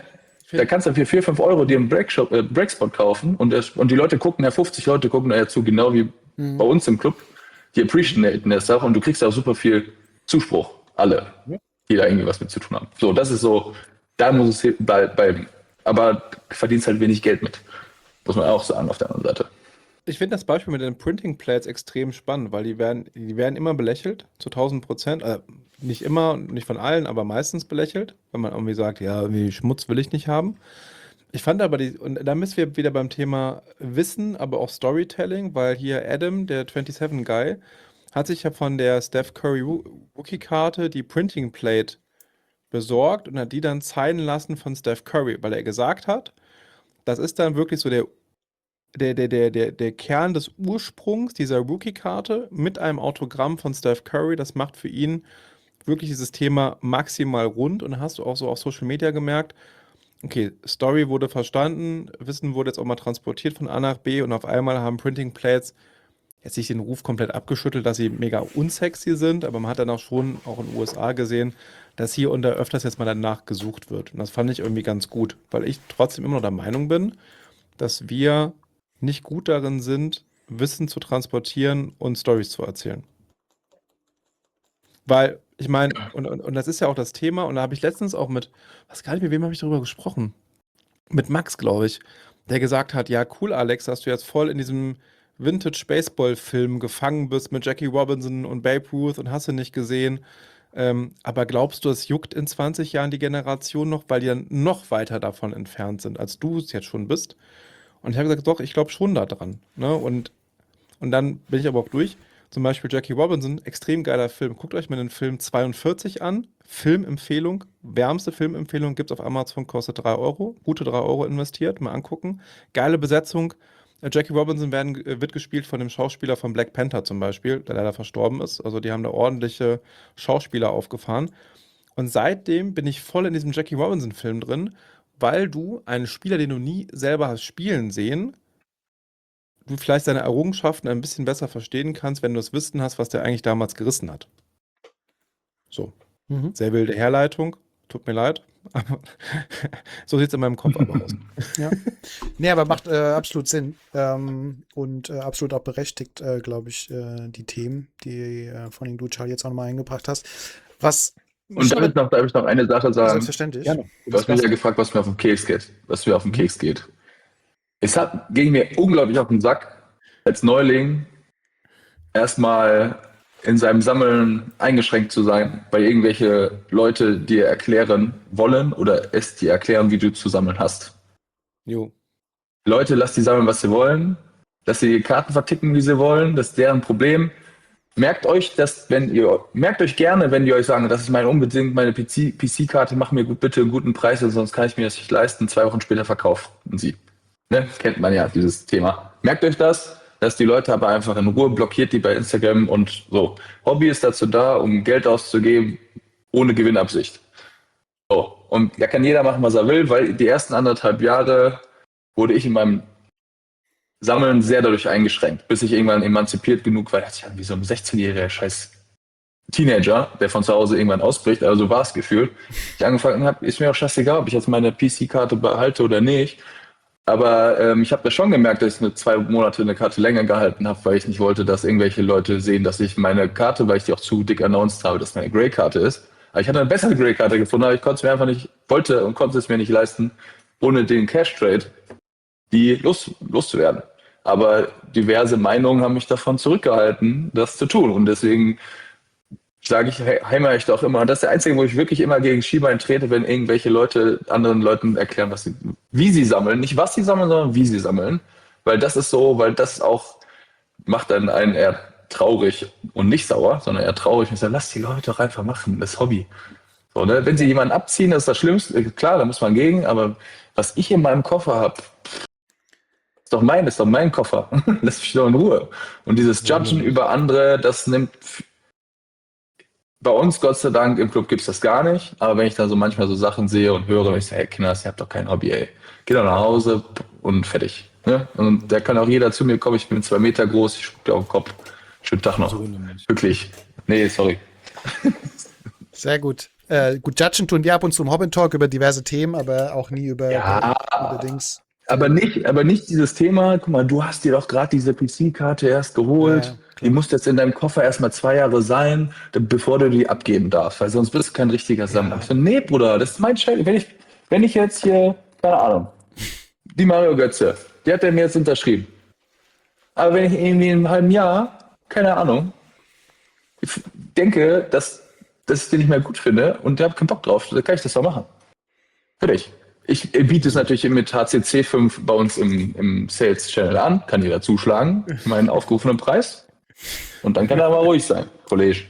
Da kannst du für vier, fünf Euro dir einen Breakshop, äh, Breakspot kaufen und, das, und die Leute gucken, ja, fünfzig Leute gucken da ja zu, genau wie mhm. bei uns im Club. Die appreciaten das auch und du kriegst auch super viel Zuspruch. Alle, die da irgendwie was mit zu tun haben. So, das ist so, da muss es bleiben. Aber du verdienst halt wenig Geld mit. Muss man auch sagen auf der anderen Seite. Ich finde das Beispiel mit den Printing Plates extrem spannend, weil die werden, die werden immer belächelt, zu tausend Prozent. Äh, nicht immer, nicht von allen, aber meistens belächelt, wenn man irgendwie sagt, ja, irgendwie Schmutz will ich nicht haben. Ich fand aber, die, und da müssen wir wieder beim Thema Wissen, aber auch Storytelling, weil hier Adam, der siebenundzwanzig Guy, hat sich ja von der Steph Curry Rookie-Karte die Printing Plate besorgt und hat die dann zeigen lassen von Steph Curry, weil er gesagt hat, das ist dann wirklich so der Der, der, der, der, der Kern des Ursprungs dieser Rookie-Karte mit einem Autogramm von Steph Curry, das macht für ihn wirklich dieses Thema maximal rund. Und hast du auch so auf Social Media gemerkt, okay, Story wurde verstanden, Wissen wurde jetzt auch mal transportiert von A nach B und auf einmal haben Printing Plates jetzt nicht den Ruf komplett abgeschüttelt, dass sie mega unsexy sind, aber man hat dann auch schon auch in den U S A gesehen, dass hier und da öfters jetzt mal danach gesucht wird. Und das fand ich irgendwie ganz gut, weil ich trotzdem immer noch der Meinung bin, dass wir nicht gut darin sind, Wissen zu transportieren und Storys zu erzählen. Weil, ich meine, und, und, und das ist ja auch das Thema, und da habe ich letztens auch mit, was gar nicht, mit wem habe ich darüber gesprochen? Mit Max, glaube ich, der gesagt hat, ja, cool, Alex, dass du jetzt voll in diesem Vintage-Baseball-Film gefangen bist mit Jackie Robinson und Babe Ruth und hast du nicht gesehen. Ähm, aber glaubst du, es juckt in zwanzig Jahren die Generation noch, weil die dann noch weiter davon entfernt sind, als du es jetzt schon bist? Und ich habe gesagt, doch, ich glaube schon daran. Ne? Und, und dann bin ich aber auch durch. Zum Beispiel Jackie Robinson, extrem geiler Film. Guckt euch mal den Film zweiundvierzig an. Filmempfehlung, wärmste Filmempfehlung, gibt es auf Amazon, kostet drei Euro. Gute drei Euro investiert, mal angucken. Geile Besetzung. Jackie Robinson werden, wird gespielt von dem Schauspieler von Black Panther zum Beispiel, der leider verstorben ist. Also die haben da ordentliche Schauspieler aufgefahren. Und seitdem bin ich voll in diesem Jackie Robinson-Film drin, weil du einen Spieler, den du nie selber hast spielen sehen, du vielleicht seine Errungenschaften ein bisschen besser verstehen kannst, wenn du das Wissen hast, was der eigentlich damals gerissen hat. So. Mhm. Sehr wilde Herleitung. Tut mir leid. Aber so sieht es in meinem Kopf aber aus. Ja. Nee, aber macht äh, absolut Sinn. Ähm, und äh, absolut auch berechtigt, äh, glaube ich, äh, die Themen, die äh, von denen du, Charlie, jetzt auch nochmal eingebracht hast. Was Und darf ich, noch, darf ich noch eine Sache sagen? Selbstverständlich. Ja, du hast mich ja gefragt, was mir auf den Keks geht. Was mir auf den Keks geht. Es hat, ging mir unglaublich auf den Sack, als Neuling erstmal in seinem Sammeln eingeschränkt zu sein, weil irgendwelche Leute dir erklären wollen oder es dir erklären, wie du zu sammeln hast. Jo. Leute, lasst die sammeln, was sie wollen. Dass sie die Karten verticken, wie sie wollen. Das ist deren Problem. Merkt euch, dass, wenn ihr, merkt euch gerne, wenn die euch sagen, das ist meine unbedingt meine P C-Karte, mach mir gut, bitte einen guten Preis, sonst kann ich mir das nicht leisten. Zwei Wochen später verkaufen sie. Ne? Kennt man ja, dieses Thema. Merkt euch das, dass die Leute aber einfach in Ruhe, blockiert die bei Instagram und so. Hobby ist dazu da, um Geld auszugeben, ohne Gewinnabsicht. So. Und da kann jeder machen, was er will, weil die ersten anderthalb Jahre wurde ich in meinem Sammeln sehr dadurch eingeschränkt, bis ich irgendwann emanzipiert genug war, ich wie so ein sechzehnjähriger scheiß Teenager, der von zu Hause irgendwann ausbricht, also war es gefühlt. Ich angefangen habe, ist mir auch scheißegal, ob ich jetzt meine P C-Karte behalte oder nicht. Aber ähm, ich habe da schon gemerkt, dass ich eine zwei Monate eine Karte länger gehalten habe, weil ich nicht wollte, dass irgendwelche Leute sehen, dass ich meine Karte, weil ich die auch zu dick announced habe, dass meine Grey-Karte ist. Aber ich hatte eine bessere Grey-Karte gefunden, aber ich konnte es mir einfach nicht, wollte und konnte es mir nicht leisten, ohne den Cash-Trade die los, loszuwerden. Aber diverse Meinungen haben mich davon zurückgehalten, das zu tun. Und deswegen sage ich, heimere ich doch immer. Und das ist der Einzige, wo ich wirklich immer gegen Schienbein trete, wenn irgendwelche Leute anderen Leuten erklären, was sie, wie sie sammeln. Nicht was sie sammeln, sondern wie sie sammeln. Weil das ist so, weil das auch macht dann einen eher traurig und nicht sauer, sondern eher traurig. Und ich sage, lass die Leute doch einfach machen, das Hobby. So, ne? Wenn sie jemanden abziehen, das ist das Schlimmste. Klar, da muss man gegen, aber was ich in meinem Koffer habe, ist doch mein, ist doch mein Koffer. Lass mich doch in Ruhe. Und dieses Judgen ja, über andere, das nimmt bei uns, Gott sei Dank, im Club gibt es das gar nicht. Aber wenn ich da so manchmal so Sachen sehe und höre, ich sage, hey Kinders, ihr habt doch kein Hobby, ey. Geh doch nach Hause und fertig. Ne? Und da kann auch jeder zu mir kommen, ich bin zwei Meter groß, ich spuck dir auf den Kopf. Schönen Tag noch. So wirklich. Nee, sorry. Sehr gut. Äh, gut, judgen tun wir ab und zu im Hobbit Talk über diverse Themen, aber auch nie über, Ja, über, über Dings. aber nicht, aber nicht dieses Thema, guck mal, du hast dir doch gerade diese P C-Karte erst geholt, Ja, die klar. muss jetzt in deinem Koffer erstmal zwei Jahre sein, da- bevor du die abgeben darfst, weil sonst bist du kein richtiger Sammler. Ja. Ich so, nee, Bruder, das ist mein Scheiß. Wenn ich, wenn ich jetzt hier, keine Ahnung, die Mario Götze, die hat er mir jetzt unterschrieben. Aber wenn ich irgendwie in einem halben Jahr, keine Ahnung, ich denke, dass, dass ich den nicht mehr gut finde und der hat keinen Bock drauf, dann kann ich das doch machen. Fertig. Ich biete es natürlich mit H C C fünf bei uns im, im Sales-Channel an, kann jeder zuschlagen, meinen aufgerufenen Preis. Und dann kann er aber ruhig sein, Kollege.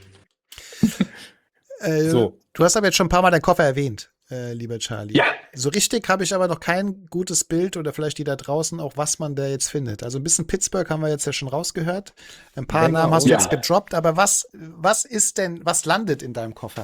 Äh, So. Du hast aber jetzt schon ein paar Mal deinen Koffer erwähnt, äh, lieber Charlie. Ja. So richtig habe ich aber noch kein gutes Bild oder vielleicht die da draußen auch, was man da jetzt findet. Also ein bisschen Pittsburgh haben wir jetzt ja schon rausgehört. Ein paar Wenger Namen hast du auch. jetzt gedroppt, aber was, was ist denn, was landet in deinem Koffer?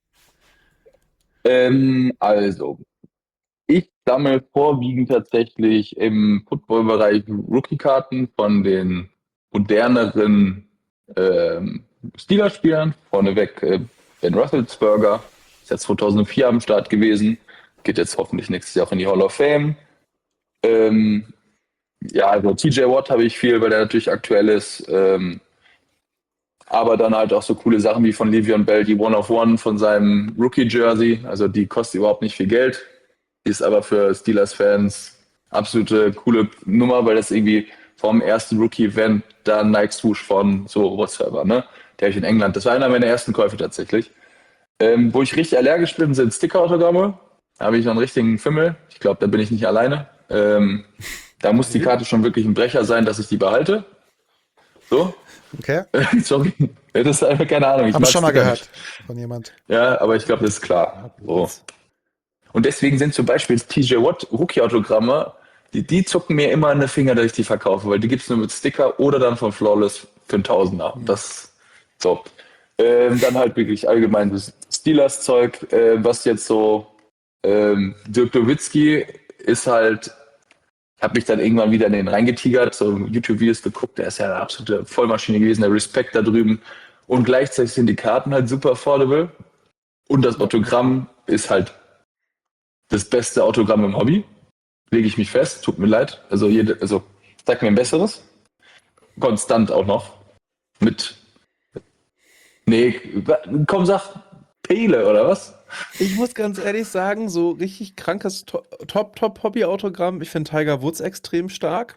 Ähm, also, ich sammle vorwiegend tatsächlich im Football-Bereich Rookie-Karten von den moderneren ähm, Steelers-Spielern. Vorneweg äh, Ben Roethlisberger, ist jetzt zweitausendvier am Start gewesen, geht jetzt hoffentlich nächstes Jahr auch in die Hall of Fame. Ähm, ja, also T J Watt habe ich viel, weil der natürlich aktuell ist. Ähm, aber dann halt auch so coole Sachen wie von Le'Veon Bell, die One of One von seinem Rookie-Jersey. Also die kostet überhaupt nicht viel Geld. Die ist aber für Steelers-Fans absolute coole Nummer, weil das irgendwie vom ersten Rookie-Event da Nike Swoosh von so whatsoever, ne? Der ich in England, das war einer meiner ersten Käufe tatsächlich. Ähm, wo ich richtig allergisch bin, sind Sticker-Autogramme. Da habe ich noch einen richtigen Fimmel. Ich glaube, da bin ich nicht alleine. Ähm, da muss die Karte schon wirklich ein Brecher sein, dass ich die behalte. So. Okay? Sorry. Ja, das ist einfach keine Ahnung. Ich Habe ich mag schon mal Sticker gehört nicht. von jemand. Ja, aber ich glaube, das ist klar. So. Und deswegen sind zum Beispiel T J Watt Rookie-Autogramme, die, die zucken mir immer in den Finger, dass ich die verkaufe, weil die gibt es nur mit Sticker oder dann von Flawless für einen Tausender. Das, so. Ähm, dann halt wirklich allgemein das Steelers-Zeug, äh, was jetzt so, ähm, Dirk Nowitzki ist halt, habe mich dann irgendwann wieder in den reingetigert, so YouTube-Videos geguckt, der ist ja eine absolute Vollmaschine gewesen, der Respekt da drüben. Und gleichzeitig sind die Karten halt super affordable. Und das Autogramm ist halt das beste Autogramm im Hobby. Lege ich mich fest, tut mir leid. Also, jede, also sag mir ein besseres. Konstant auch noch. Mit. Nee, komm, sag Pele oder was? Ich muss ganz ehrlich sagen, so richtig krankes To- Top-Top-Hobby-Autogramm. Ich finde Tiger Woods extrem stark.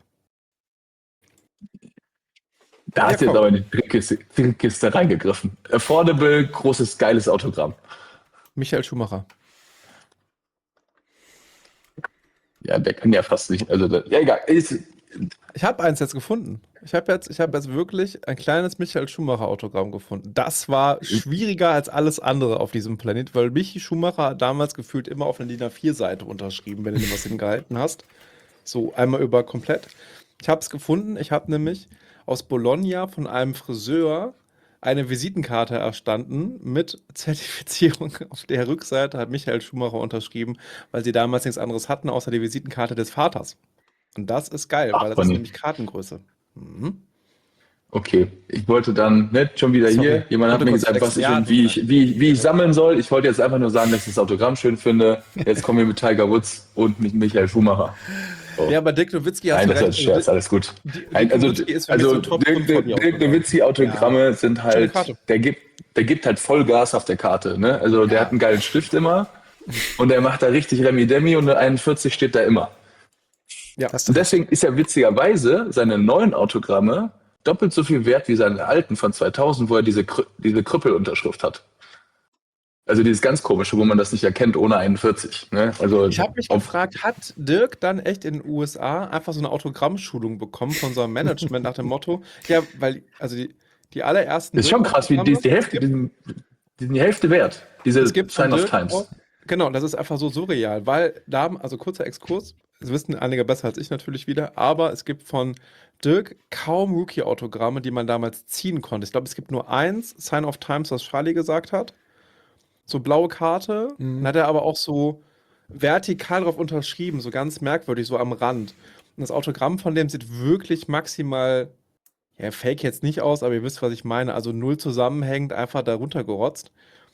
Da Ja, hast du jetzt komm. aber in die Trickkiste, Trickkiste reingegriffen. Affordable, großes, geiles Autogramm. Michael Schumacher. Ja, der kann ja fast nicht. Also, der, ja, egal. Ist, Ich habe eins jetzt gefunden. Ich habe jetzt, ich hab jetzt wirklich ein kleines Michael Schumacher-Autogramm gefunden. Das war schwieriger als alles andere auf diesem Planet, weil Michi Schumacher hat damals gefühlt immer auf einer DIN A vier Seite unterschrieben, wenn du dir was hingehalten hast. So einmal über komplett. Ich habe es gefunden. Ich habe nämlich aus Bologna von einem Friseur eine Visitenkarte erstanden mit Zertifizierung. Auf der Rückseite hat Michael Schumacher unterschrieben, weil sie damals nichts anderes hatten, außer die Visitenkarte des Vaters. Und das ist geil, Ach, weil das Bonnie. ist nämlich Kartengröße. Mhm. okay, ich wollte dann nicht schon wieder Sorry. hier. Jemand hat Wollte mir kurz gesagt, was ich, flexen. Ja, wie, ich, wie, wie ich sammeln soll. Ich wollte jetzt einfach nur sagen, dass ich das Autogramm schön finde. Jetzt kommen wir mit Tiger Woods und mit Michael Schumacher. So. Ja, aber Dirk Nowitzki hast Nein, du das ist ein recht. Scherz, alles gut. Dirk Nein, also, Nowitzki ist für mich also so Top Dirk, fünf Dirk, Hobby-Autogramm. Dirk Nowitzki Autogramme sind Schöne halt, Karte. der gibt, der gibt halt Vollgas auf der Karte, ne? Also der Ja. hat einen geilen Stift immer und der macht da richtig Remi Demi und eine einundvierzig steht da immer. Ja. Hast du Und deswegen ist ja witzigerweise seine neuen Autogramme doppelt so viel wert wie seine alten von zweitausend, wo er diese, Krü diese Krüppelunterschrift hat. Also dieses ganz komische, wo man das nicht erkennt ohne einundvierzig. Ne? Also Ich habe mich auf, gefragt, hat Dirk dann echt in den U S A einfach so eine Autogrammschulung bekommen von seinem Management nach dem Motto, ja, weil, also die, die allerersten ist schon krass, wie die ist die Dirk-Autogramme, Hälfte, die sind, die sind die Hälfte wert. Diese es gibt von Sign of Dirk Times. auch, genau, das ist einfach so surreal, weil da, also kurzer Exkurs, das wissen einige besser als ich natürlich wieder, aber es gibt von Dirk kaum Rookie-Autogramme, die man damals ziehen konnte. Ich glaube, es gibt nur eins, Sign of Times, was Charlie gesagt hat. So blaue Karte. Mhm. Dann hat er aber auch so vertikal drauf unterschrieben, so ganz merkwürdig, so am Rand. Und das Autogramm von dem sieht wirklich maximal, ja, fake jetzt nicht aus, aber ihr wisst, was ich meine. Also null zusammenhängend, einfach darunter gerotzt.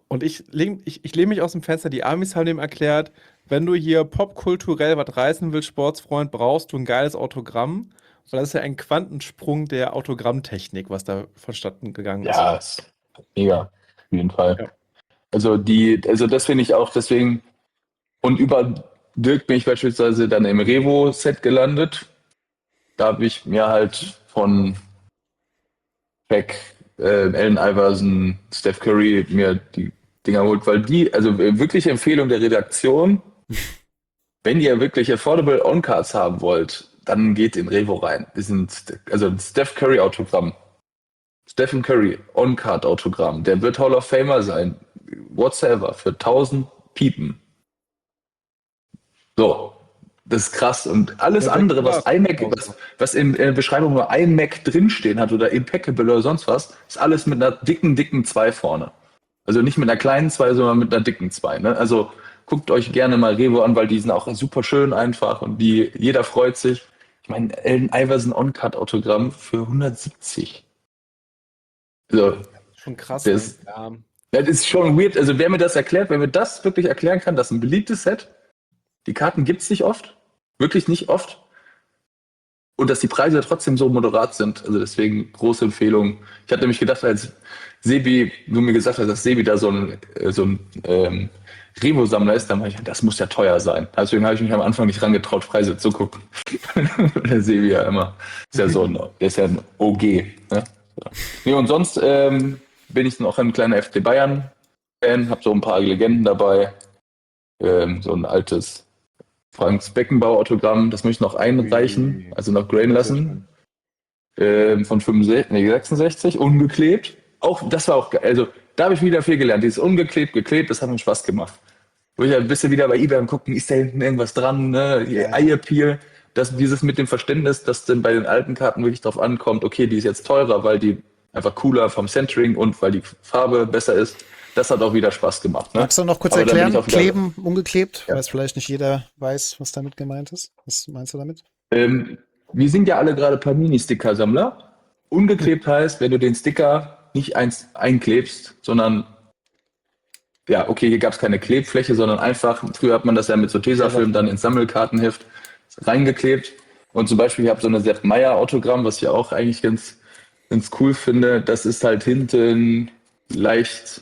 Und ich lehne ich, ich lehn mich aus dem Fenster. Die Amis haben dem erklärt, wenn du hier popkulturell was reißen willst, Sportsfreund, brauchst du ein geiles Autogramm. Weil das ist ja ein Quantensprung der Autogrammtechnik, was da vonstatten gegangen ist. Ja, ist mega, auf jeden Fall. Ja. Also die, also das finde ich auch deswegen, und über Dirk bin ich beispielsweise dann im Revo-Set gelandet. Da habe ich mir halt von Beck, äh, Allen Iverson, Steph Curry mir die Dinger geholt, weil die, also wirkliche Empfehlung der Redaktion, wenn ihr wirklich affordable On-Cards haben wollt, dann geht in Revo rein. Die sind, also ein Steph Curry Autogramm. Stephen Curry On-Card Autogramm. Der wird Hall of Famer sein. Whatsoever. Für tausend Piepen. So. Das ist krass. Und alles Ja, andere, was klar. iMac, was, was in der Beschreibung nur iMac drinstehen hat oder Impeccable oder sonst was, ist alles mit einer dicken, dicken zwei vorne. Also nicht mit einer kleinen zwei, sondern mit einer dicken zwei. Ne? Also guckt euch gerne mal Revo an, weil die sind auch super schön einfach und die, jeder freut sich. Ich meine, Allen Iverson On-Card Autogramm für hundertsiebzig. Also, Schon krass. das, Ne? Ja. das ist schon weird. Also wer mir das erklärt, wer mir das wirklich erklären kann, das ist ein beliebtes Set. Die Karten gibt es nicht oft. Wirklich nicht oft. Und dass die Preise trotzdem so moderat sind. Also deswegen große Empfehlung. Ich hatte nämlich gedacht, als Sebi, du mir gesagt hast, dass Sebi da so ein, so ein ähm, Revo-Sammler ist, dann war ich, das muss ja teuer sein. Deswegen habe ich mich am Anfang nicht rangetraut, Preise zu gucken. Der Sebi ja immer. Ist ja so ein, der ist ja ein O G. Ne? Nee, und sonst ähm, bin ich noch ein kleiner F C Bayern-Fan, habe so ein paar Legenden dabei. Ähm, so ein altes Franks Beckenbauer-Autogramm, das möchte ich noch einreichen, also noch grain lassen. Ähm, von fünfundsechzig, nee, sechsundsechzig, ungeklebt. Auch, das war auch geil. Also, da habe ich wieder viel gelernt. Dieses ungeklebt, geklebt, das hat mir Spaß gemacht. Wo ich ein bisschen wieder bei eBay am gucken, ist da hinten irgendwas dran, ne? Ja. Eierpeel. Das, dieses mit dem Verständnis, dass dann bei den alten Karten wirklich drauf ankommt, okay, die ist jetzt teurer, weil die einfach cooler vom Centering und weil die Farbe besser ist. Das hat auch wieder Spaß gemacht. Ne? Magst du noch kurz Aber dann bin ich erklären? auch wieder- Kleben, ungeklebt? Ja. Weiß vielleicht nicht jeder weiß, was damit gemeint ist. Was meinst du damit? Ähm, wir sind ja alle gerade Panini-Sticker-Sammler. Ungeklebt heißt, wenn du den Sticker nicht eins einklebst, sondern ja, okay, hier gab es keine Klebfläche, sondern einfach, früher hat man das ja mit so Tesafilm dann ins Sammelkartenheft reingeklebt. Und zum Beispiel, ich habe so eine Sepp Meier Autogramm, was ich auch eigentlich ganz, ganz cool finde. Das ist halt hinten leicht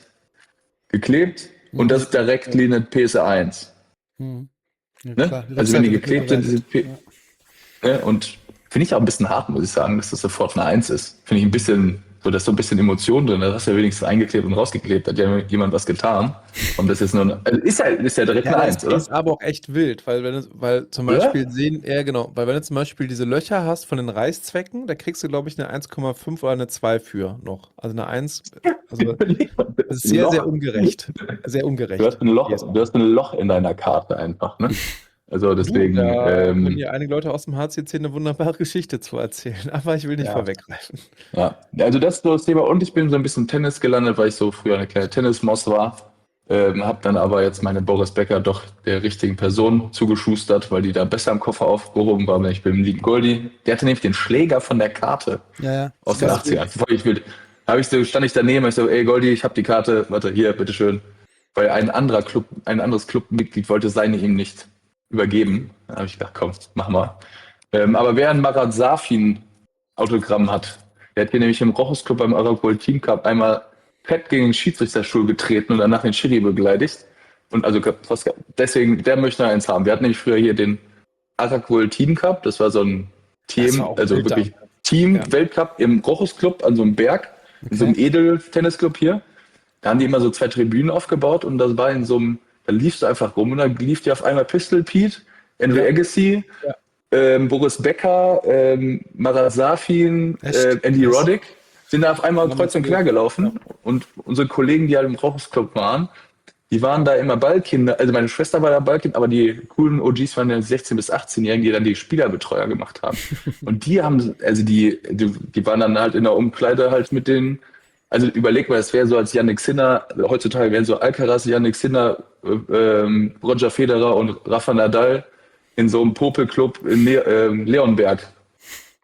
geklebt und das ist direkt liegend P S A eins. Hm. Ja, Ne? klar. Also wenn die Rückseite geklebt sind, wird diese P ne? Und finde ich auch ein bisschen hart, muss ich sagen, dass das sofort eine eins ist. Finde ich ein bisschen, so da ist so ein bisschen Emotion drin. Da hast du ja wenigstens eingeklebt und rausgeklebt. Hat ja jemand was getan. Und das ist nur eine, also ist ja, ist ja direkt Ja, eine aber eins, es oder? ist aber auch echt wild, weil wenn du, weil zum Oder? Beispiel sehen, ja genau, weil wenn du zum Beispiel diese Löcher hast von den Reißzwecken, da kriegst du, glaube ich, eine eins Komma fünf oder eine zwei für noch. Also eine eins, also Überleg mal, das ist sehr, sehr ungerecht. Sehr ungerecht. Du hast ein Loch, Hier ist- du hast ein Loch in deiner Karte einfach, ne? Also deswegen, Du, da können ähm, hier einige Leute aus dem H C C eine wunderbare Geschichte zu erzählen, aber ich will nicht Ja. vorweggreifen. ja, also das ist so das Thema. Und ich bin so ein bisschen Tennis gelandet, weil ich so früher eine kleine Tennismaus war. Ähm, hab dann aber jetzt meine Boris Becker doch der richtigen Person zugeschustert, weil die da besser im Koffer aufgehoben war, wenn ich beim lieben Goldi. Der hatte nämlich den Schläger von der Karte Ja, ja. aus den Das achtzigern. Voll ich will, hab ich so, stand ich daneben, ich so, ey Goldi, ich hab die Karte, warte, hier, bitteschön. Weil ein anderer Club, ein anderes Clubmitglied wollte seine ihm nicht übergeben. Dann habe ich gedacht, komm, mach mal. Ähm, aber wer ein Marat Safin Autogramm hat, der hat hier nämlich im Rochus Club beim Aragol Team Cup einmal fett gegen den Schiedsrichterstuhl getreten und danach den Schiri beleidigt. Und also deswegen, der möchte eins haben. Wir hatten nämlich früher hier den Aragol Team Cup, das war so ein Das Team, war auch also wild wirklich damals. Team Ja. Weltcup im Rochus Club an so einem Berg, in so einem Edel-Tennisclub hier. Da haben die immer so zwei Tribünen aufgebaut und das war in so einem, da liefst du einfach rum und dann lief dir auf einmal Pistol Pete, Andrew Ja. Agassi, Ja. ähm, Boris Becker, ähm, Marat Safin, Echt? äh, Andy Krass. Roddick, sind da auf einmal Ja, kreuz und mit- quer gelaufen und unsere Kollegen, die halt im Rochus-Club waren, die waren da immer Ballkinder, also meine Schwester war da Ballkind, aber die coolen O Gs waren ja sechzehn- bis achtzehnjährigen, die dann die Spielerbetreuer gemacht haben. Und die haben, also die, die, die waren dann halt in der Umkleide halt mit den, also überleg mal, es wäre so als Yannick Sinner, heutzutage wären so Alcaraz, Yannick Sinner, äh, ähm, Roger Federer und Rafa Nadal in so einem Popelclub in Le ähm, Leonberg.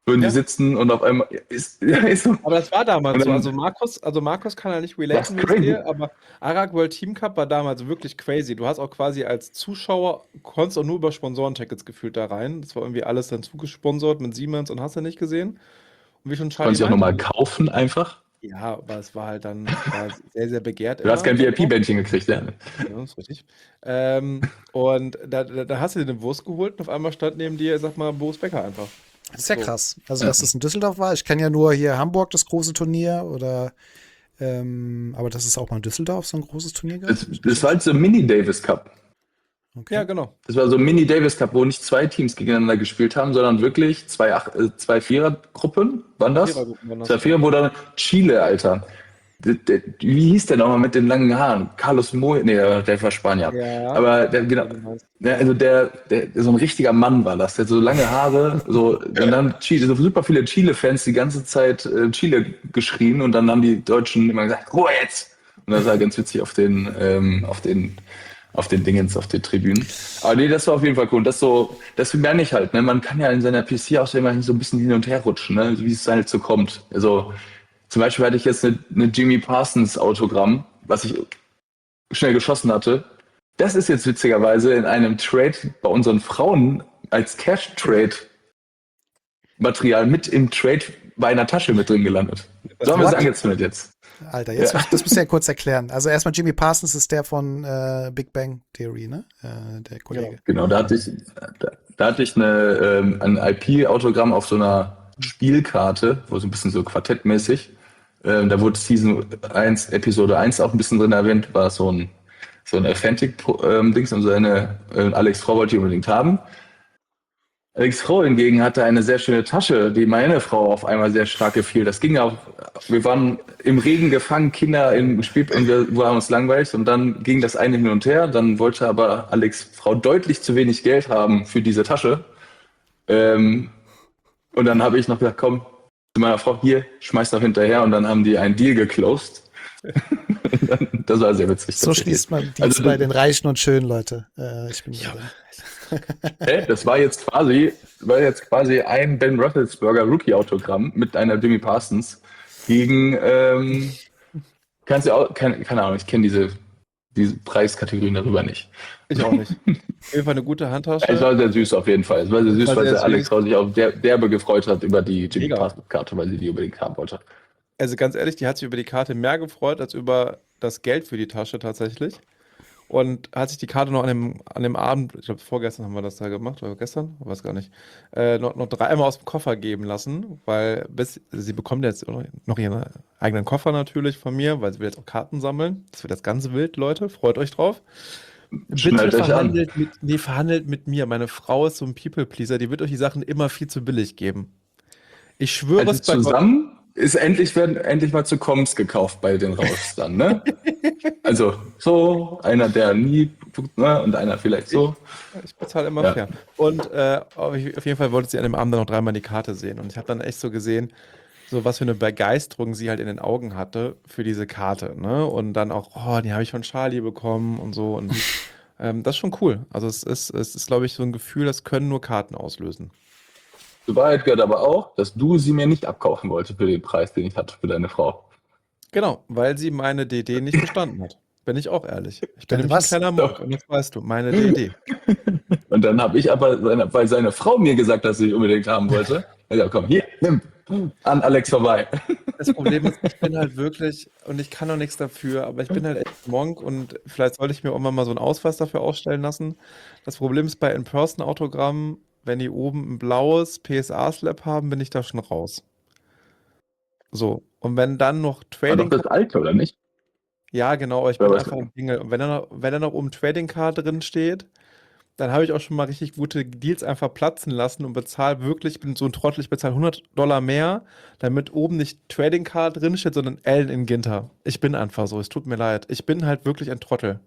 würden Ja. die sitzen und auf einmal ist, ja, ist so. Aber das war damals Und so. dann- Also Markus, also Markus kann ja nicht Das relaten, ist wie ich crazy. sehe, aber Arak World Team Cup war damals wirklich crazy. Du hast auch quasi als Zuschauer, konntest auch nur über Sponsorentickets gefühlt da rein. Das war irgendwie alles dann zugesponsert mit Siemens und hast du nicht gesehen. Und wie schon Charlie Konnte ich auch meinte, nochmal kaufen einfach. ja, aber es war halt dann war sehr, sehr begehrt Du hast kein immer. V I P-Bändchen gekriegt, ja. Ja, das ist richtig. Ähm, und da, da, da hast du dir eine Wurst geholt und auf einmal stand neben dir, sag mal, Boris Becker einfach. Das ist ja So. krass. Also, Ja. dass das in Düsseldorf war. Ich kenne ja nur hier Hamburg, das große Turnier. Oder, ähm, aber dass es auch mal in Düsseldorf so ein großes Turnier gab. Das, das war halt so ein Mini-Davis Cup. Okay. Ja, genau. Das war so ein Mini-Davis Cup, wo nicht zwei Teams gegeneinander gespielt haben, sondern wirklich zwei, Ach- äh, zwei Vierer-Gruppen. Waren das? Vierergruppen waren das. Zwei Vierer, wo dann Chile, Alter. Der, der, wie hieß der nochmal mit den langen Haaren? Carlos Moy, nee, der war Spanier. Ja. Aber der, genau, ja, also der, der, so ein richtiger Mann war das. Der hat so lange Haare, so, und dann Chile, so super viele Chile-Fans die ganze Zeit äh, Chile geschrien und dann haben die Deutschen immer gesagt, Ruhe jetzt! Und das war ganz witzig auf den, ähm, auf den, auf den Dingens, auf den Tribünen. Aber nee, das war auf jeden Fall cool. Das so, das meine ich halt, ne? Man kann ja in seiner P C auch so immer so ein bisschen hin und her rutschen, ne? Wie es halt so kommt. Also, zum Beispiel hatte ich jetzt eine, eine Jimmy Parsons Autogramm, was ich schnell geschossen hatte. Das ist jetzt witzigerweise in einem Trade bei unseren Frauen als Cash-Trade-Material mit im Trade bei einer Tasche mit drin gelandet. So haben wir es What? angezündet jetzt. Alter, jetzt, Ja. das musst du ja kurz erklären. Also erstmal Jimmy Parsons ist der von äh, Big Bang Theory, ne? Äh, der Kollege. Genau, da hatte ich, da, da hatte ich eine, ähm, ein I P-Autogramm auf so einer Spielkarte, wo so ein bisschen so quartettmäßig. Ähm, da wurde Season eins, Episode eins auch ein bisschen drin erwähnt, war so ein, so ein Authentic-Dings und seine äh, Alex Frau wollte ich unbedingt haben. Alex Frau hingegen hatte eine sehr schöne Tasche, die meine Frau auf einmal sehr stark gefiel. Das ging auch, wir waren im Regen gefangen, Kinder im Spiel und wir waren uns langweilig und dann ging das eine hin und her. Dann wollte aber Alex Frau deutlich zu wenig Geld haben für diese Tasche. Ähm, und dann habe ich noch gesagt, komm, zu meiner Frau, hier, schmeiß noch hinterher und dann haben die einen Deal geclosed. Das war sehr witzig. So schließt man Dienst Also, bei den Reichen und Schönen, Leute. Äh, ich bin ja. Hey, das war jetzt quasi, war jetzt quasi ein Ben Roethlisberger Rookie-Autogramm mit einer Jimmy Parsons gegen, ähm, kannst du auch, keine, keine Ahnung, ich kenne diese, diese Preiskategorien darüber nicht. Ich auch nicht. Auf jeden Fall eine gute Handtasche. Es war sehr süß auf jeden Fall. Es war sehr süß, war weil sehr der Alex süß. Frau sich auch der, derbe gefreut hat über die Jimmy Mega. Parsons-Karte, weil sie die unbedingt haben wollte. Also ganz ehrlich, die hat sich über die Karte mehr gefreut als über das Geld für die Tasche tatsächlich. Und hat sich die Karte noch an dem, an dem Abend, ich glaube vorgestern haben wir das da gemacht, oder gestern, weiß gar nicht, äh, noch, noch dreimal aus dem Koffer geben lassen, weil bis sie bekommt jetzt noch ihren eigenen Koffer natürlich von mir, weil sie will jetzt auch Karten sammeln. Das wird das ganze wild, Leute, freut euch drauf. Schnallt Bitte euch an. verhandelt mit, nee, verhandelt mit mir. Meine Frau ist so ein People-Pleaser, die wird euch die Sachen immer viel zu billig geben. Ich schwöre Also es bei Gott. zusammen ist endlich, werden endlich mal zu Koms gekauft bei den Raus dann, ne? Also so, einer, der nie, ne? Und einer vielleicht so. Ich bezahle immer Ja. fair. Und äh, auf auf jeden Fall wollte sie an dem Abend dann noch dreimal die Karte sehen. Und ich habe dann echt so gesehen, so was für eine Begeisterung sie halt in den Augen hatte für diese Karte. Ne? Und dann auch, oh, die habe ich von Charlie bekommen und so. Und ähm, das ist schon cool. Also es ist, es ist, glaube ich, so ein Gefühl, das können nur Karten auslösen. Zur Wahrheit gehört aber auch, dass du sie mir nicht abkaufen wolltest für den Preis, den ich hatte für deine Frau. Genau, weil sie meine D D nicht verstanden hat. Bin ich auch ehrlich. Ich bin Deine nämlich was? ein kleiner Monk und das weißt du, meine D D. Und dann habe ich aber, seine, weil seine Frau mir gesagt hat, dass sie unbedingt haben wollte, ja komm, hier, nimm, an Alex vorbei. Das Problem ist, ich bin halt wirklich, und ich kann auch nichts dafür, aber ich bin halt echt Monk und vielleicht sollte ich mir irgendwann mal so einen Ausweis dafür ausstellen lassen. Das Problem ist bei In-Person-Autogrammen, wenn die oben ein blaues P S A-Slab haben, bin ich da schon raus. So, und wenn dann noch War doch Trading das Alte, oder nicht? Ja, genau, aber ich Ja, bin was- einfach ein Single. Und wenn da noch, wenn da noch oben Trading Card drin steht, dann habe ich auch schon mal richtig gute Deals einfach platzen lassen und bezahle wirklich, ich bin so ein Trottel, ich bezahle hundert Dollar mehr, damit oben nicht Trading Card drin steht, sondern Allen in Ginter. Ich bin einfach so, es tut mir leid. Ich bin halt wirklich ein Trottel.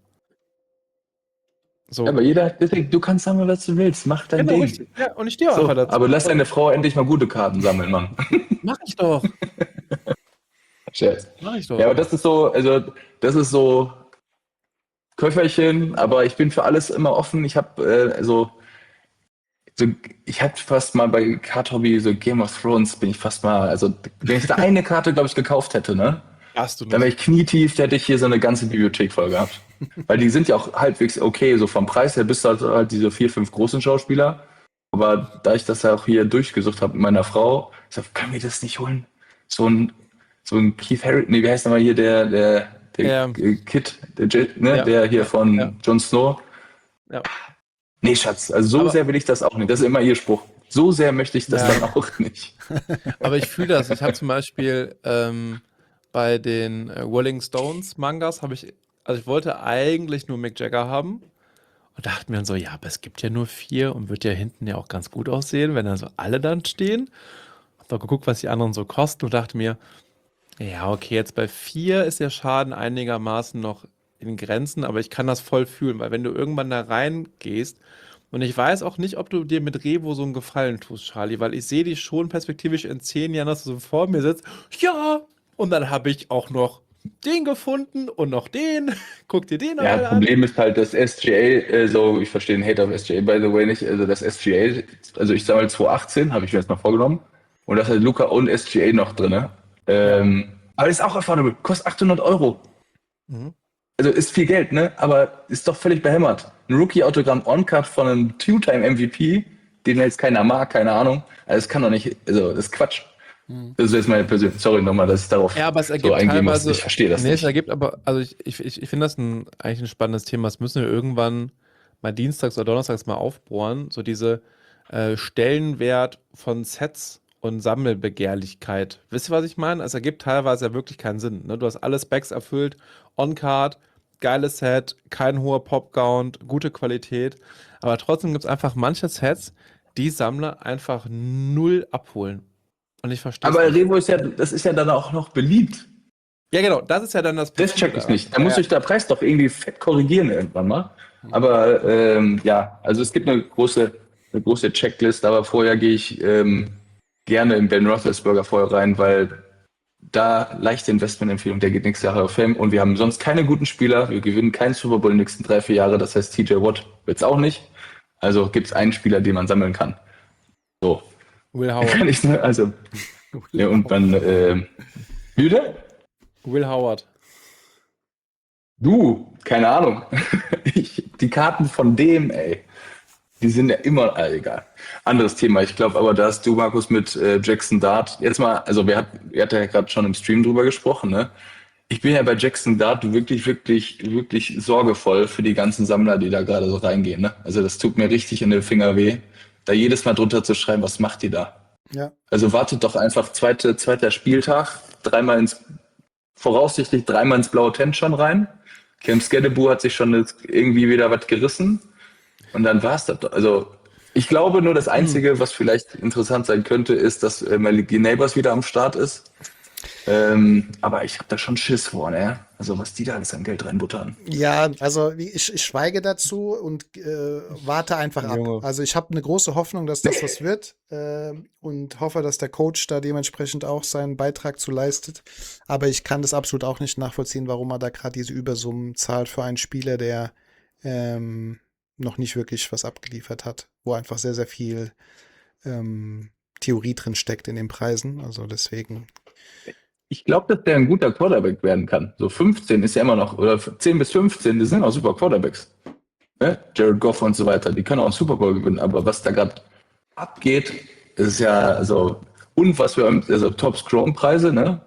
So. Ja, aber jeder, deswegen, du kannst sammeln, was du willst, mach dein Genau, Ding. richtig. Ja, und ich stehe auch So, einfach dazu. aber lass deine Frau endlich mal gute Karten sammeln, Mann. Mach ich doch. Scherz. Mach ich doch. Ja, aber das ist so, also das ist so Köfferchen, aber ich bin für alles immer offen. Ich habe äh, also so, ich habe fast mal bei Card Hobby, so Game of Thrones, bin ich fast mal, also wenn ich da eine Karte, glaube ich, gekauft hätte, ne? Hast du Dann wäre nicht. ich knietief, da hätte ich hier so eine ganze Bibliothek voll gehabt. Weil die sind ja auch halbwegs okay, so vom Preis her bist du halt, halt diese vier, fünf großen Schauspieler. Aber da ich das ja auch hier durchgesucht habe mit meiner Frau, ich sag, können wir das nicht holen? So ein, so ein Keith Harris, nee, wie heißt nochmal hier der, der, der Ja. äh, Kid, der, Jet, ne, Ja, der hier ja, von ja. Jon Snow. Ja. Nee, Schatz, also so Aber- sehr will ich das auch nicht. Das ist immer ihr Spruch. So sehr möchte ich das Ja. dann auch nicht. Aber ich fühle das. Ich habe zum Beispiel ähm, bei den äh, Rolling Stones Mangas habe ich, also ich wollte eigentlich nur Mick Jagger haben und dachte mir dann so, ja, aber es gibt ja nur vier und wird ja hinten ja auch ganz gut aussehen, wenn da so alle dann stehen. Hab da geguckt, was die anderen so kosten und dachte mir, ja, okay, jetzt bei vier ist der Schaden einigermaßen noch in Grenzen, aber ich kann das voll fühlen, weil wenn du irgendwann da reingehst, und ich weiß auch nicht, ob du dir mit Revo so einen Gefallen tust, Charlie, weil ich sehe dich schon perspektivisch in zehn Jahren, dass du so vor mir sitzt. Ja, und dann habe ich auch noch den gefunden und noch den. Guck dir den Ja, mal an. Problem ist halt, das S G A, äh, so, ich verstehe den Hate auf S G A, by the way, nicht. Also das S G A, also ich sammle zwanzig achtzehn, habe ich mir jetzt mal vorgenommen. Und da ist halt Luca und S G A noch drin. Ähm, aber ist auch affordable, kostet achthundert Euro. Mhm. Also ist viel Geld, ne? Aber ist doch völlig behämmert. Ein Rookie-Autogramm On-Card von einem Two-Time-M V P, den jetzt keiner mag, keine Ahnung. Also das kann doch nicht, also das ist Quatsch. Das ist jetzt meine persönliche, sorry nochmal, dass ich darauf Ja, aber es so ergibt eingehen muss. teilweise. Ich verstehe das Nee, es nicht. ergibt aber, also ich, ich, ich, ich finde das ein, eigentlich ein spannendes Thema. Das müssen wir irgendwann mal dienstags oder donnerstags mal aufbohren. So diese äh, Stellenwert von Sets und Sammelbegehrlichkeit. Wisst ihr, was ich meine? Es ergibt teilweise ja wirklich keinen Sinn. Ne? Du hast alle Specs erfüllt, On-Card, geiles Set, kein hoher Pop-Count, gute Qualität. Aber trotzdem gibt es einfach manche Sets, die Sammler einfach null abholen. Und ich verstehe es Aber nicht. Revo ist ja, das ist ja dann auch noch beliebt. Ja, genau, das ist ja dann das Das Perfide check ich daran. nicht. Da muss Ja, sich der Preis doch irgendwie fett korrigieren irgendwann mal. Aber ähm, ja, also es gibt eine große, eine große Checklist, aber vorher gehe ich ähm, gerne in Ben Roethlisberger vorher rein, weil da leichte Investmentempfehlung, der geht nächstes Jahr Hall of Fame und wir haben sonst keine guten Spieler. Wir gewinnen keinen Super Bowl in den nächsten drei, vier Jahre. Das heißt, T J Watt wird's auch nicht. Also gibt es einen Spieler, den man sammeln kann. So. Will Howard. Kann ich, ne? Also, ja, und dann, ähm, wieder? Will Howard. Du, keine Ahnung. Ich, die Karten von dem, ey, die sind ja immer, äh, egal. Anderes Thema. Ich glaube aber, da hast du, Markus, mit äh, Jackson Dart, jetzt mal, also wir, hat, wir hatten ja gerade schon im Stream drüber gesprochen, ne? Ich bin ja bei Jackson Dart wirklich, wirklich, wirklich sorgevoll für die ganzen Sammler, die da gerade so reingehen, ne? Also das tut mir richtig in den Finger weh, da jedes Mal drunter zu schreiben, was macht ihr da? Ja. Also wartet doch einfach zweite, zweiter Spieltag, dreimal ins, voraussichtlich dreimal ins blaue Tent schon rein. Cam Skedebu hat sich schon jetzt irgendwie wieder was gerissen. Und dann war's das doch. Also, ich glaube nur, das Einzige, was vielleicht interessant sein könnte, ist, dass äh, Maliki Neighbors wieder am Start ist. Ähm, aber ich habe da schon Schiss vor, ne? Also, was die da alles an Geld reinbuttern. Ja, also wie- ich, ich schweige dazu und äh, warte einfach ab. Junge. Also ich habe eine große Hoffnung, dass das was wird äh, und hoffe, dass der Coach da dementsprechend auch seinen Beitrag zu leistet. Aber ich kann das absolut auch nicht nachvollziehen, warum er da gerade diese Übersummen zahlt für einen Spieler, der ähm, noch nicht wirklich was abgeliefert hat, wo einfach sehr, sehr viel ähm, Theorie drin steckt in den Preisen. Also deswegen. Ich glaube, dass der ein guter Quarterback werden kann. So fünfzehn ist ja immer noch, oder zehn bis fünfzehn, das sind auch super Quarterbacks. Ne? Jared Goff und so weiter, die können auch einen Super Bowl gewinnen. Aber was da gerade abgeht, ist ja, also, und was wir, also Top-Scrum-Preise, ne?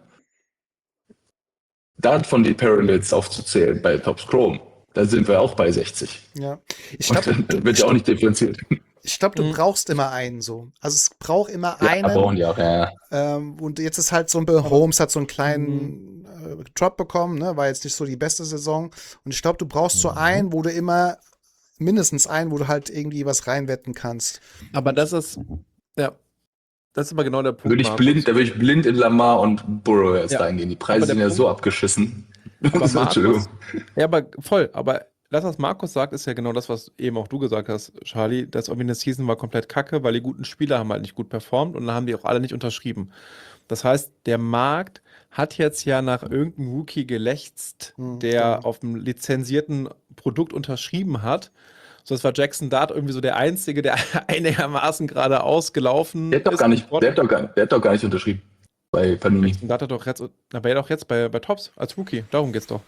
Davon die Parallels aufzuzählen bei Top Scrum, da sind wir auch bei sechzig. Ja, ich Und glaube, dann wird ja auch nicht differenziert. ich glaub, du Mhm. brauchst immer einen so. Also es braucht immer Ja, einen. brauchen die auch, ja. Ähm, und jetzt ist halt so ein Bill Holmes hat so einen kleinen äh, Drop bekommen, ne? War jetzt nicht so die beste Saison. Und ich glaube, du brauchst so einen, wo du immer mindestens einen, wo du halt irgendwie was reinwetten kannst. Aber das ist, ja, das ist aber genau der Punkt. Würde ich Markus. blind, da würde ich blind in Lamar und Burrow jetzt Ja, reingehen. Die aber Preise der sind ja Punkt- so abgeschissen. Aber So, Entschuldigung. Markus, ja, aber voll, aber das, was Markus sagt, ist ja genau das, was eben auch du gesagt hast, Charlie, das irgendwie eine Season war komplett kacke, weil die guten Spieler haben halt nicht gut performt und dann haben die auch alle nicht unterschrieben. Das heißt, der Markt hat jetzt ja nach irgendeinem Rookie gelächzt, Mhm, der genau. auf einem lizenzierten Produkt unterschrieben hat. So, das war Jackson Dart irgendwie so der Einzige, der einigermaßen geradeaus gelaufen Der hat doch ist. gar nicht, der hat doch gar, der hat doch gar nicht unterschrieben bei Panini. Jackson Dart hat doch jetzt, aber er doch jetzt bei, bei Topps als Rookie. Darum geht's doch.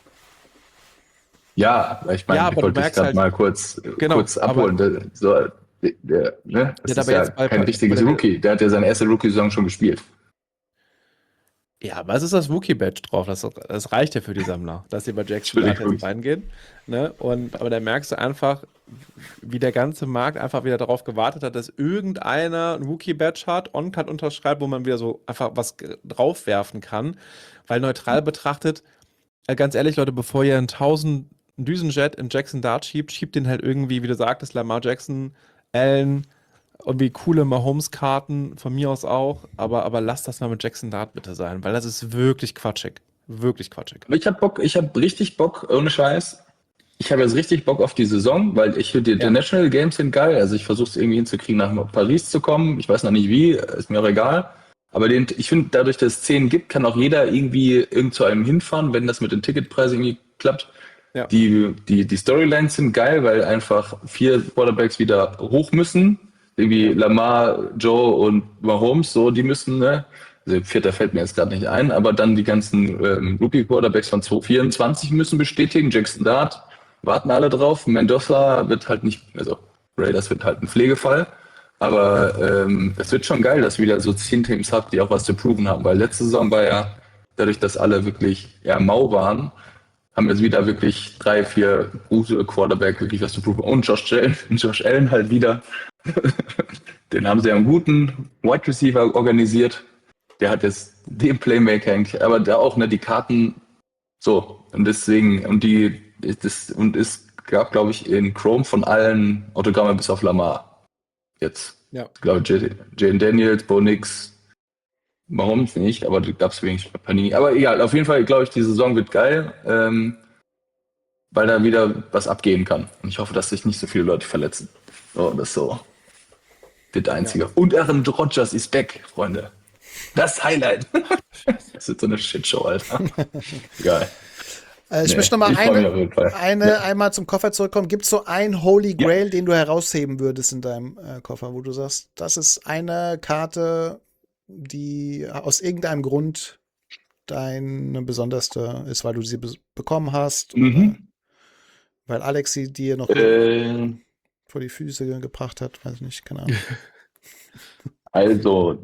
Ja, ich meine, Ja, ich aber du wollte dich merkst gerade halt- mal kurz, Genau, kurz abholen. Der, so, der, ne? Das Ja, ist aber ja jetzt bei- kein bei- richtiges bei der- Rookie. Der hat ja seine erste Rookie-Saison schon gespielt. Ja, aber es ist das Rookie-Badge drauf. Das, das reicht ja für die Sammler, dass sie bei Jackson Dart Entschuldigung. jetzt reingehen. Ne? Und, aber da merkst du einfach, wie der ganze Markt einfach wieder darauf gewartet hat, dass irgendeiner ein Rookie-Badge hat, On-Card unterschreibt, wo man wieder so einfach was g- draufwerfen kann. Weil neutral betrachtet, äh, ganz ehrlich, Leute, bevor ihr einen tausend Düsenjet in Jackson Dart schiebt, schiebt den halt irgendwie, wie du sagtest, Lamar Jackson, Allen, irgendwie coole Mahomes-Karten, von mir aus auch, aber, aber lasst das mal mit Jackson Dart bitte sein, weil das ist wirklich quatschig. Wirklich quatschig. Aber ich hab Bock, ich hab richtig Bock, ohne Scheiß. Ich habe jetzt richtig Bock auf die Saison, weil ich finde, die Ja. International Games sind geil. Also ich versuche es irgendwie hinzukriegen, nach Paris zu kommen. Ich weiß noch nicht wie, ist mir auch egal. Aber den, ich finde, dadurch, dass es zehn gibt, kann auch jeder irgendwie irgend zu einem hinfahren, wenn das mit den Ticketpreisen irgendwie klappt. Ja. Die, die, die Storylines sind geil, weil einfach vier Quarterbacks wieder hoch müssen. Irgendwie Lamar, Joe und Mahomes, so, die müssen, ne? Also vierter fällt mir jetzt gerade nicht ein, aber dann die ganzen ähm, Rookie-Quarterbacks von zwanzig vierundzwanzig müssen bestätigen. Jackson Dart, warten alle drauf. Mendoza wird halt nicht, also Raiders wird halt ein Pflegefall. Aber ähm, es wird schon geil, dass wieder so zehn Teams habt, die auch was zu proven haben. Weil letzte Saison war ja, dadurch, dass alle wirklich eher mau waren, haben jetzt wieder wirklich drei, vier gute Quarterback wirklich was zu proven. Und Josh Allen, Josh Allen halt wieder. Den haben sie ja einen guten Wide Receiver organisiert. Der hat jetzt den Playmaker eigentlich, aber da auch, ne, die Karten so. Und deswegen, und die, das, und es gab, glaube ich, in Chrome von allen Autogramme bis auf Lamar. Jetzt. Ja. Ich glaube, Jane Daniels, Bo Nix, Mahomes nicht, aber die gab es wenig bei Panini. Aber egal, auf jeden Fall glaube ich, die Saison wird geil, ähm, weil da wieder was abgehen kann. Und ich hoffe, dass sich nicht so viele Leute verletzen. So, das ist so wird der Einzige. Ja. Und Aaron Rodgers ist back, Freunde. Das Highlight. Das wird so eine Shitshow, Alter. Geil. Äh, ich Nee, möchte noch mal ich freu mich eine, auf jeden Fall. eine Ja. einmal zum Koffer zurückkommen. Gibt es so ein Holy Ja. Grail, den du herausheben würdest in deinem äh, Koffer, wo du sagst, das ist eine Karte, die aus irgendeinem Grund deine besonderste ist, weil du sie be bekommen hast oder Mhm. weil Alex sie dir noch Äh, vor die Füße gebracht hat, weiß nicht, keine Ahnung. also,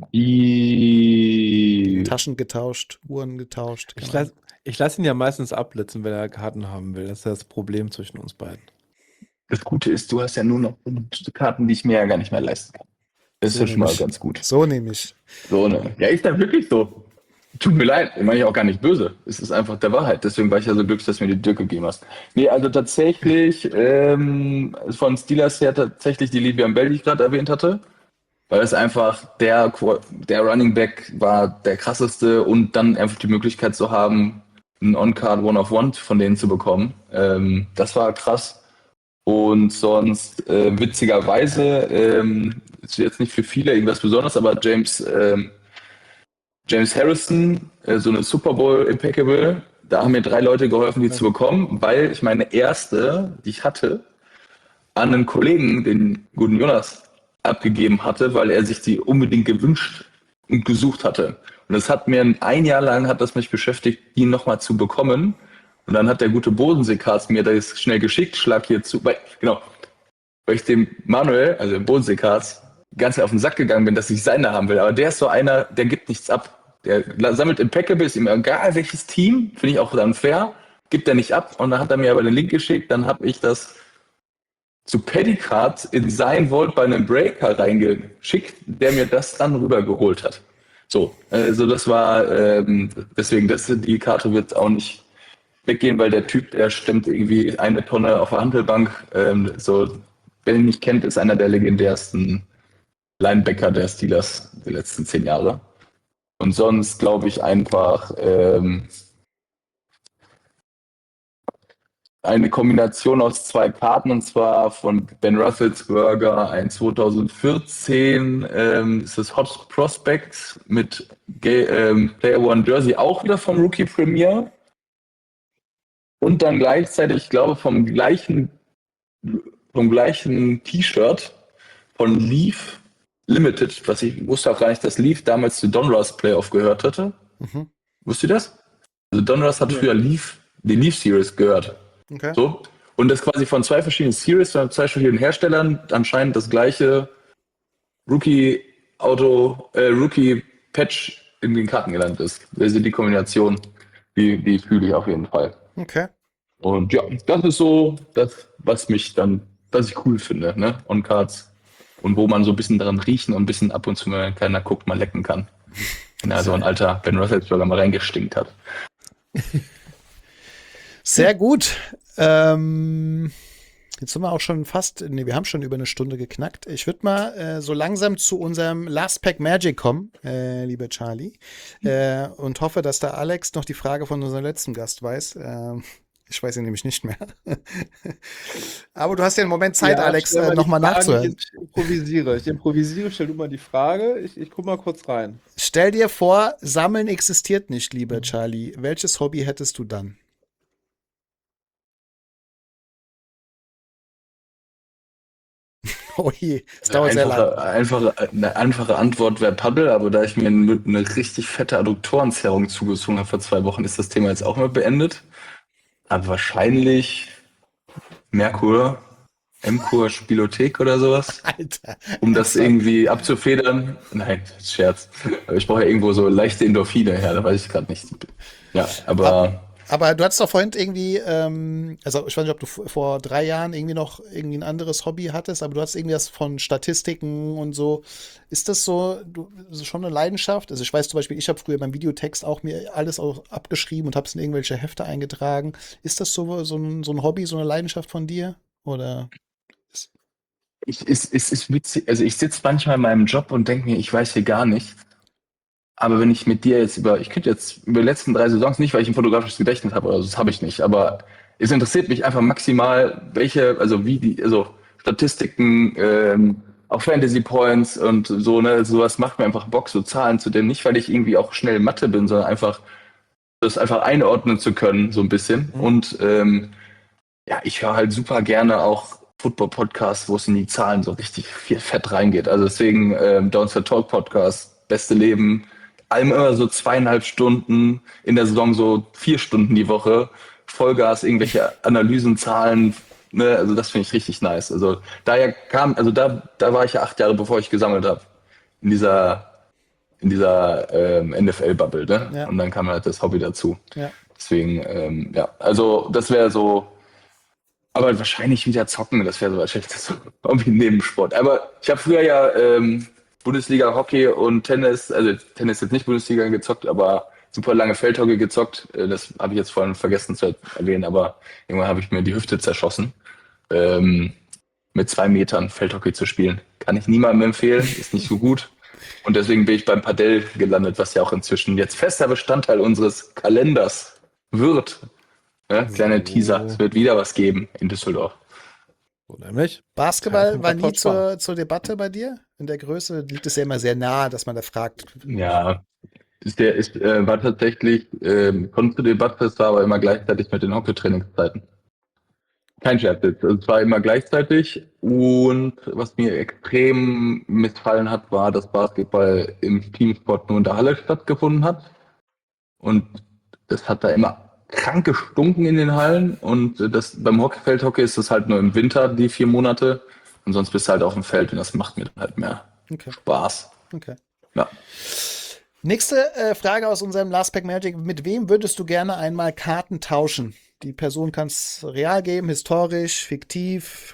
die. Taschen getauscht, Uhren getauscht. Ich keine lasse ich lass ihn ja meistens abblitzen, wenn er Karten haben will. Das ist das Problem zwischen uns beiden. Das Gute ist, du hast ja nur noch Karten, die ich mir ja gar nicht mehr leisten kann. Das ist So ja schon mal nämlich. ganz gut. Ahnung. So nehme ich. So, ne? Ja, ist ja wirklich so. Tut mir leid, ich meine ich auch gar nicht böse. Es ist einfach der Wahrheit. Deswegen war ich ja so glücklich, dass du mir die Dirk gegeben hast. Nee, also tatsächlich, ähm, von Steelers her tatsächlich die Le'Veon Bell, die ich gerade erwähnt hatte. Weil es einfach der, Qu- der Running Back war der krasseste und dann einfach die Möglichkeit zu haben, einen On-Card One-of-One von denen zu bekommen. Ähm, das war krass. Und sonst, äh, witzigerweise, ähm, ist jetzt nicht für viele irgendwas Besonderes, aber James, ähm, James Harrison, äh, so eine Super Bowl Impeccable, da haben mir drei Leute geholfen, die zu bekommen, weil ich meine erste, die ich hatte, an einen Kollegen, den guten Jonas, abgegeben hatte, weil er sich die unbedingt gewünscht und gesucht hatte. Und das hat mir ein Jahr lang hat das mich beschäftigt, ihn nochmal zu bekommen. Und dann hat der gute Bodensee-Cards mir das schnell geschickt, schlag hier zu, weil, genau, weil ich dem Manuel, also dem Bodensee-Cards, ganz auf den Sack gegangen bin, dass ich seine haben will. Aber der ist so einer, der gibt nichts ab. Der sammelt Impeccable, ist ihm egal welches Team, finde ich auch dann fair, gibt er nicht ab. Und dann hat er mir aber den Link geschickt, dann habe ich das zu Pedicard in sein Vault bei einem Breaker reingeschickt, der mir das dann rübergeholt hat. So, also das war, ähm, deswegen, das, die Karte wird auch nicht weggehen, weil der Typ, der stemmt irgendwie eine Tonne auf der Handelbank. Ähm, so, wer ihn nicht kennt, ist einer der legendärsten Linebacker der Steelers der letzten zehn Jahre. Und sonst glaube ich einfach ähm, eine Kombination aus zwei Karten, und zwar von Ben Roethlisberger, ein zwanzig vierzehn, ähm, ist das Hot Prospects mit Ge- ähm, Player One Jersey, auch wieder vom Rookie Premier. Und dann gleichzeitig, ich glaube, vom gleichen vom gleichen T-Shirt von Leaf Limited, was ich wusste auch gar nicht, dass Leaf damals zu Donruss Playoff gehört hatte. Mhm. Wusst ihr das? Also Donruss hat Ja. früher Leaf, die Leaf Series gehört. Okay. So. Und das quasi von zwei verschiedenen Series, von zwei verschiedenen Herstellern anscheinend das gleiche Rookie-Auto, äh, Rookie-Patch in den Karten gelandet ist. Also die Kombination, die, die fühle ich auf jeden Fall. Okay. Und ja, das ist so das, was mich dann, was ich cool finde, ne? On Cards. Und wo man so ein bisschen daran riechen und ein bisschen ab und zu, wenn keiner guckt, mal lecken kann. Wenn er so ein alter Ben Roethlisberger mal reingestinkt hat. Sehr gut. Ähm, jetzt sind wir auch schon fast, nee, wir haben schon über eine Stunde geknackt. Ich würde mal äh, so langsam zu unserem Last Pack Magic kommen, äh, lieber Charlie. Äh, und hoffe, dass der Alex noch die Frage von unserem letzten Gast weiß. Ähm, ich weiß ihn nämlich nicht mehr. Aber du hast ja einen Moment Zeit, Ja, Alex, stell äh, mal die nochmal Fragen, nachzuhören. Ich improvisiere. Ich improvisiere, stell du mal die Frage. Ich, ich guck mal kurz rein. Stell dir vor, Sammeln existiert nicht, lieber Charlie. Welches Hobby hättest du dann? Oh je, es dauert sehr lang. Einfache, einfache, eine einfache Antwort wäre Paddel, aber da ich mir eine, eine richtig fette Adduktorenzerrung zugezogen habe vor zwei Wochen, ist das Thema jetzt auch mal beendet. Aber wahrscheinlich Merkur, Emkur Spielothek oder sowas, Alter. um das irgendwie abzufedern. Nein, Scherz. Aber ich brauche ja irgendwo so leichte Endorphine her, da weiß ich gerade nicht. Ja, aber Aber du hattest doch vorhin irgendwie, ähm, also ich weiß nicht, ob du v- vor drei Jahren irgendwie noch irgendwie ein anderes Hobby hattest, aber du hast irgendwie was von Statistiken und so. Ist das so, du, ist das schon eine Leidenschaft? Also ich weiß zum Beispiel, ich habe früher beim Videotext auch mir alles auch abgeschrieben und habe es in irgendwelche Hefte eingetragen. Ist das so, so, ein, so ein Hobby, so eine Leidenschaft von dir? Oder? ich, es, es ist witzig. Also ich sitze manchmal in meinem Job und denke mir, ich weiß hier gar nicht. Aber wenn ich mit dir jetzt über, ich könnte jetzt über die letzten drei Saisons nicht, weil ich ein fotografisches Gedächtnis habe, also das habe ich nicht, aber es interessiert mich einfach maximal, welche, also wie die, also Statistiken, ähm, auch Fantasy Points und so, ne, sowas macht mir einfach Bock, so Zahlen zu dem, nicht weil ich irgendwie auch schnell in Mathe bin, sondern einfach, das einfach einordnen zu können, so ein bisschen. Mhm. Und ähm, ja, ich höre halt super gerne auch Football-Podcasts, wo es in die Zahlen so richtig viel fett reingeht. Also deswegen ähm, Don't Stop Talk Podcast, Beste Leben, allem immer so zweieinhalb Stunden, in der Saison so vier Stunden die Woche, Vollgas, irgendwelche Analysen, Zahlen, ne, also das finde ich richtig nice. Also daher kam, also da, da war ich ja acht Jahre, bevor ich gesammelt habe, in dieser, in dieser ähm, N F L-Bubble, ne? Ja. Und dann kam halt das Hobby dazu. Ja. Deswegen, ähm, ja, also das wäre so, aber wahrscheinlich wieder zocken, das wäre so wahrscheinlich das Hobby neben Sport. Aber ich habe früher ja ähm, Bundesliga Hockey und Tennis, also Tennis jetzt nicht Bundesliga gezockt, aber super lange Feldhockey gezockt. Äh, Das habe ich jetzt vorhin vergessen zu erwähnen, aber irgendwann habe ich mir die Hüfte zerschossen. Ähm, mit zwei Metern Feldhockey zu spielen. Kann ich niemandem empfehlen, ist nicht so gut. Und deswegen bin ich beim Padel gelandet, was ja auch inzwischen jetzt fester Bestandteil unseres Kalenders wird. Ja, kleiner So. Teaser, es wird wieder was geben in Düsseldorf. So nämlich. Basketball Kein war nie Rapport Spaß. zur, zur Debatte bei dir? In der Größe liegt es ja immer sehr nah, dass man da fragt. Ja, ist der ist, äh, war tatsächlich, ähm, kommt zur Debatte, es war aber immer gleichzeitig mit den Hockeytrainingszeiten. Kein Scherz jetzt. Es war immer gleichzeitig und was mir extrem missfallen hat, war, dass Basketball im Teamsport nur in der Halle stattgefunden hat. Und das hat da immer krank gestunken in den Hallen. Und das beim Hockeyfeldhockey ist das halt nur im Winter, die vier Monate. Und sonst bist du halt auf dem Feld und das macht mir dann halt mehr Okay. Spaß. Okay. Ja. Nächste äh, Frage aus unserem Last Pack Magic. Mit wem würdest du gerne einmal Karten tauschen? Die Person kann es real geben, historisch, fiktiv.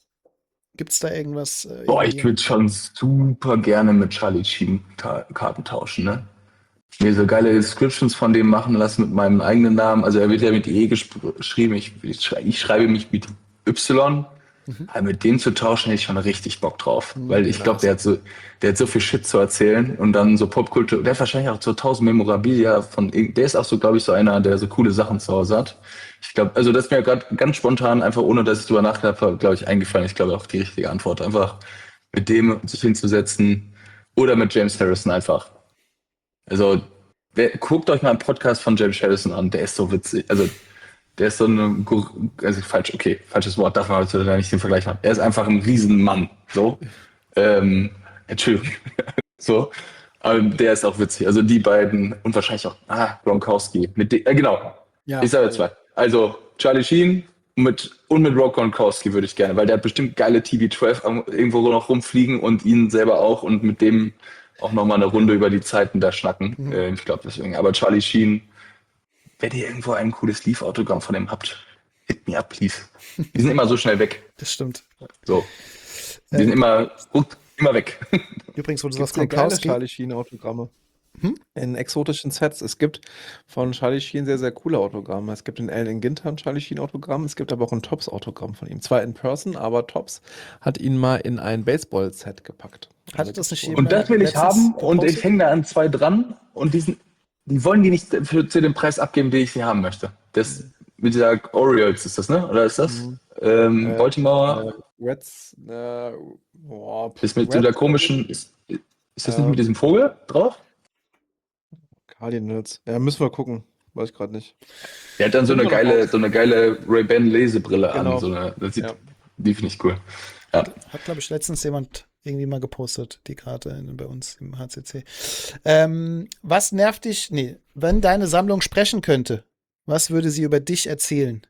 Gibt es da irgendwas? Äh, Boah, irgendwie? ich würde schon super gerne mit Charlie Sheen Ta- Karten tauschen, ne? Mir so geile Descriptions von dem machen lassen mit meinem eigenen Namen. Also er wird ja mit E gesp- geschrieben, ich, ich, schrei- ich schreibe mich mit Y. Mhm. Aber mit dem zu tauschen hätte ich schon richtig Bock drauf. Mhm, Weil ich glaube, nice. der hat so, der hat so viel Shit zu erzählen und dann so Popkultur. Der hat wahrscheinlich auch so tausend Memorabilia von, irg- der ist auch so, glaube ich, so einer, der so coole Sachen zu Hause hat. Ich glaube, also das ist mir gerade ganz spontan, einfach ohne dass ich drüber nachgedacht habe, glaube ich, eingefallen. Ich glaube auch die richtige Antwort. Einfach mit dem sich hinzusetzen oder mit James Harrison einfach. Also, wer, guckt euch mal einen Podcast von James Harrison an, der ist so witzig. Also, Der ist so eine, Gor- also falsch, okay, falsches Wort, darf man heute nicht den Vergleich machen. Er ist einfach ein Riesenmann, so. Ähm, Entschuldigung, so. Aber der ist auch witzig. Also die beiden und wahrscheinlich auch, ah, Gronkowski. Mit de- äh, genau, Ja. ich sage zwei. Also Charlie Sheen mit, und mit Rob Gronkowski würde ich gerne, weil der hat bestimmt geile T B zwölf am- irgendwo noch rumfliegen und ihn selber auch und mit dem auch nochmal eine Runde über die Zeiten da schnacken. Mhm. Äh, ich glaube deswegen. Aber Charlie Sheen, wenn ihr irgendwo ein cooles Leaf-Autogramm von dem habt, hit me up, please. Die sind immer so schnell weg. Das stimmt. So. Die sind Ähm, immer, immer weg. übrigens, wo du Gibt sagst, sehr geile Gronkowski. Charlie Sheen-Autogramme. Hm? In exotischen Sets. Es gibt von Charlie Sheen sehr, sehr coole Autogramme. Es gibt in Allen Ginter ein Charlie Sheen-Autogramm. Es gibt aber auch ein Tops-Autogramm von ihm. Zwar in Person, aber Tops hat ihn mal in ein Baseball-Set gepackt. Hatte das nicht gibt's jemand Und das will ich letztens haben und ich gepostet? hänge da an zwei dran und die, sind, die wollen die nicht für, zu dem Preis abgeben, den ich sie haben möchte. Das mit dieser Orioles ist das, ne? Oder ist das? Mhm. Ähm, Äh, Baltimore. Äh, Reds, äh, boah, ist mit Reds, dieser komischen. Ist, ist das nicht Ähm, mit diesem Vogel drauf? Cardinals. Ja, müssen wir gucken. Weiß ich gerade nicht. Der hat dann so eine Finden wir noch geile, raus. so eine geile Ray-Ban Lesebrille Genau. an. So eine, das sieht, Ja. Die finde ich cool. Ja. Hat, glaube ich, letztens jemand irgendwie mal gepostet, die Karte in, bei uns im H C C. Ähm, was nervt dich? Nee, wenn deine Sammlung sprechen könnte, was würde sie über dich erzählen?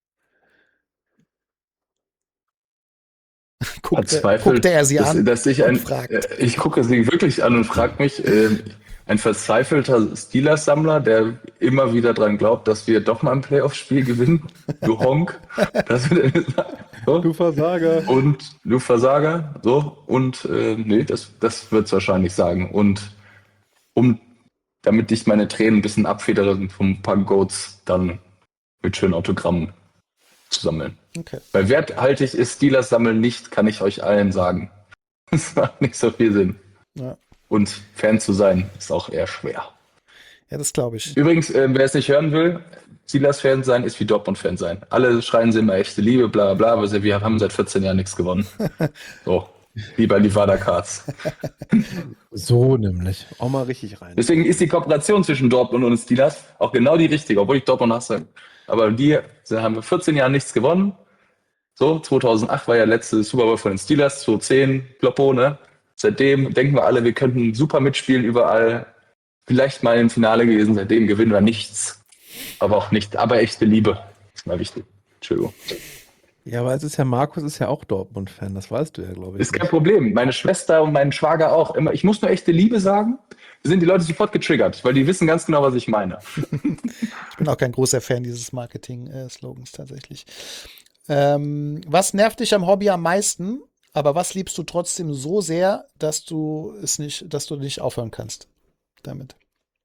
Guckt, er, Verzweifelt, guckte er sie dass, an dass ich und ein, fragt. äh, ich gucke sie wirklich an und frage mich, äh, ein verzweifelter Steelers-Sammler, der immer wieder dran glaubt, dass wir doch mal ein Playoff-Spiel gewinnen. Du Honk. Das wird, so. Du Versager. Und du Versager. So. Und äh, nee, das, das wird es wahrscheinlich sagen. Und um, damit ich meine Tränen ein bisschen abfedere von ein paar Goats, dann mit schönen Autogrammen zu sammeln. Okay. Weil werthaltig ist Steelers sammeln nicht, kann ich euch allen sagen. Das macht nicht so viel Sinn. Ja, Und Fan zu sein, ist auch eher schwer. ja das glaube ich. Übrigens, äh, wer es nicht hören will, Steelers-Fan sein ist wie Dortmund-Fan sein. Alle schreien sie immer echte Liebe, bla bla, aber sie- wir haben seit vierzehn Jahren nichts gewonnen. So, lieber Livada Cards. So nämlich. Auch mal richtig rein. Deswegen ist die Kooperation zwischen Dortmund und Steelers auch genau die richtige, obwohl ich Dortmund hasse. Aber die sie haben vierzehn Jahre nichts gewonnen. So, zweitausendacht war ja letzte Super Bowl von den Steelers, zweitausendzehn, Kloppo, ne? Seitdem denken wir alle, wir könnten super mitspielen überall. Vielleicht mal im Finale gewesen, seitdem gewinnen wir nichts. Aber auch nicht, aber echte Liebe. Ist mal wichtig. Entschuldigung. Ja, aber es ist ja, Markus ist ja auch Dortmund-Fan, das weißt du ja, glaube ich. Ist kein Problem. Meine Schwester und mein Schwager auch. Immer, ich muss nur echte Liebe sagen. Da sind die Leute sofort getriggert, weil die wissen ganz genau, was ich meine. Ich bin auch kein großer Fan dieses Marketing-Slogans tatsächlich. Ähm, was nervt dich am Hobby am meisten, aber was liebst du trotzdem so sehr, dass du es nicht, dass du nicht aufhören kannst damit?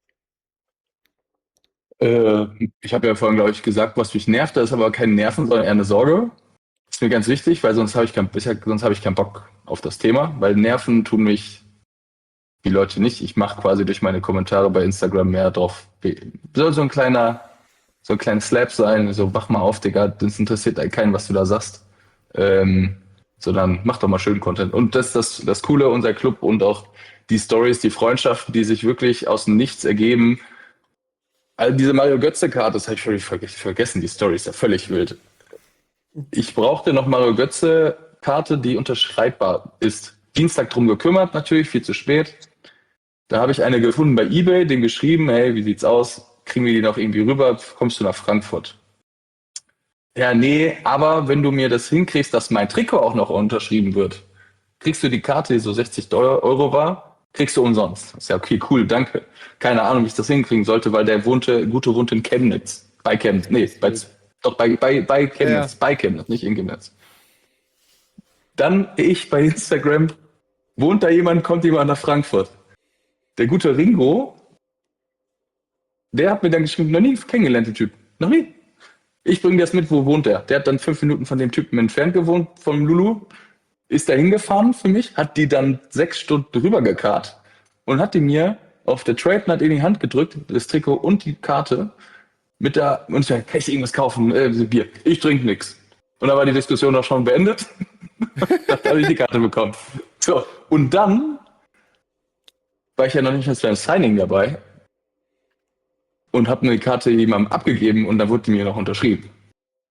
Äh, ich habe ja vorhin, glaube ich, gesagt, was mich nervt. Das ist aber kein Nerven, sondern eher eine Sorge. Ist mir ganz wichtig, weil sonst habe ich, kein, sonst hab ich keinen Bock auf das Thema. Weil Nerven tun mich die Leute nicht. Ich mache quasi durch meine Kommentare bei Instagram mehr drauf. Soll so ein kleiner, so ein kleiner Slap sein. So, wach mal auf, Digga. Das interessiert keinen, was du da sagst. Ähm, sondern mach doch mal schön Content. Und das ist das, das Coole, unser Club und auch die Stories, die Freundschaften, die sich wirklich aus dem Nichts ergeben. Also diese Mario Götze-Karte, das habe ich völlig verge- vergessen, die Story ist ja völlig wild. Ich brauchte noch Mario Götze-Karte, die unterschreibbar ist. Dienstag drum gekümmert, natürlich, viel zu spät. Da habe ich eine gefunden bei eBay, dem geschrieben, hey, wie sieht's aus? Kriegen wir die noch irgendwie rüber? Kommst du nach Frankfurt? Ja, nee, aber wenn du mir das hinkriegst, dass mein Trikot auch noch unterschrieben wird, kriegst du die Karte, die so sechzig Euro war, kriegst du umsonst. Ist ja okay, cool, danke. Keine Ahnung, wie ich das hinkriegen sollte, weil der wohnte, gute wohnt in Chemnitz. Bei Chemnitz, nee, bei, doch bei, bei, bei Chemnitz, Ja. bei Chemnitz, nicht in Chemnitz. Dann ich bei Instagram, wohnt da jemand, kommt jemand nach Frankfurt. Der gute Ringo, der hat mir dann geschrieben, noch nie kennengelernt, den Typ. Noch nie. Ich bringe das mit, wo wohnt der? Der hat dann fünf Minuten von dem Typen entfernt gewohnt, vom Lulu. Ist da hingefahren für mich, hat die dann sechs Stunden drüber gekarrt und hat die mir auf der Trade Night in die Hand gedrückt, das Trikot und die Karte. Mit der, und ich sag, kann ich irgendwas kaufen? Äh, Bier. Ich trinke nichts. Und da war die Diskussion auch schon beendet. Da habe ich die Karte bekommen. So, und dann war ich ja noch nicht mal beim Signing dabei und habe eine Karte jemandem abgegeben und dann wurde die mir noch unterschrieben.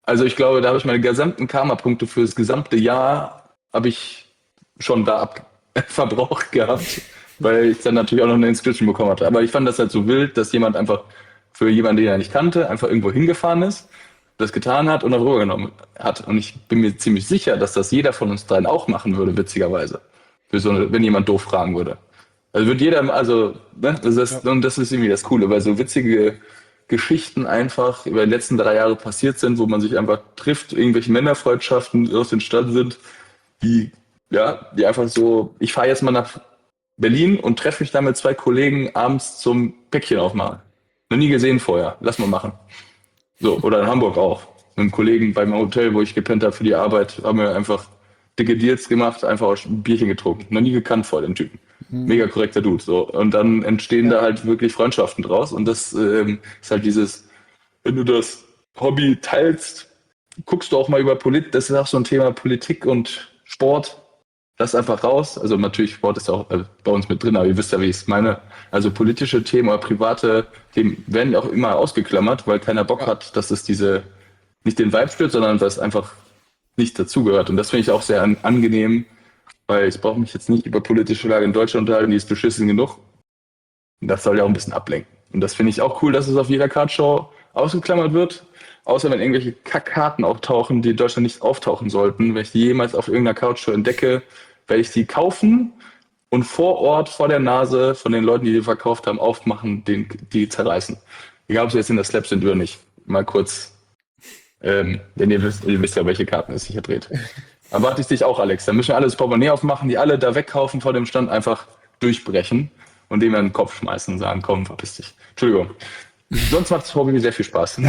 Also ich glaube, da habe ich meine gesamten Karma-Punkte für das gesamte Jahr habe ich schon da ab verbraucht gehabt, weil ich dann natürlich auch noch eine Inscription bekommen hatte. Aber ich fand das halt so wild, dass jemand einfach für jemanden, den er nicht kannte, einfach irgendwo hingefahren ist, das getan hat und dann rübergenommen hat. Und ich bin mir ziemlich sicher, dass das jeder von uns dreien auch machen würde, witzigerweise. Für so eine, wenn jemand doof fragen würde. Also wird jeder, also, ne, das ist, Ja. und das ist irgendwie das Coole, weil so witzige Geschichten einfach über die letzten drei Jahre passiert sind, wo man sich einfach trifft, irgendwelche Männerfreundschaften aus den Stadt sind, die, ja, die einfach so, ich fahre jetzt mal nach Berlin und treffe mich da mit zwei Kollegen abends zum Päckchen aufmachen. Noch nie gesehen vorher, lass mal machen. So, oder in Hamburg auch. Mit einem Kollegen beim Hotel, wo ich gepennt habe für die Arbeit, haben wir einfach dicke Deals gemacht, einfach auch ein Bierchen getrunken. Noch nie gekannt vor den Typen. Mega korrekter Dude. So. Und dann entstehen Ja. da halt wirklich Freundschaften draus. Und das ähm, ist halt dieses, wenn du das Hobby teilst, guckst du auch mal über Politik, das ist auch so ein Thema Politik und Sport. Das einfach raus. Also natürlich, Sport ist auch äh, bei uns mit drin, aber ihr wisst ja, wie ich es meine. Also politische Themen oder private Themen werden auch immer ausgeklammert, weil keiner Bock Ja. hat, dass es diese, nicht den Vibe stört, sondern was einfach nicht dazugehört. Und das finde ich auch sehr an, angenehm, weil ich brauche mich jetzt nicht über politische Lage in Deutschland unterhalten, die ist beschissen genug. Und das soll ja auch ein bisschen ablenken. Und das finde ich auch cool, dass es auf jeder Cardshow ausgeklammert wird. Außer wenn irgendwelche Kackkarten auftauchen, die in Deutschland nicht auftauchen sollten. Wenn ich die jemals auf irgendeiner Cardshow entdecke, werde ich die kaufen und vor Ort, vor der Nase von den Leuten, die die verkauft haben, aufmachen, den, die zerreißen. Egal, ob sie jetzt in der Slap sind oder nicht. Mal kurz, ähm, denn ihr wisst, ihr wisst ja, welche Karten es sich hier dreht. Erwarte ich dich auch, Alex. Dann müssen wir alle das Portemonnaie aufmachen, die alle da wegkaufen vor dem Stand, einfach durchbrechen und dem in den Kopf schmeißen und sagen, komm, verpiss dich. Entschuldigung. Sonst macht das Hobby sehr viel Spaß.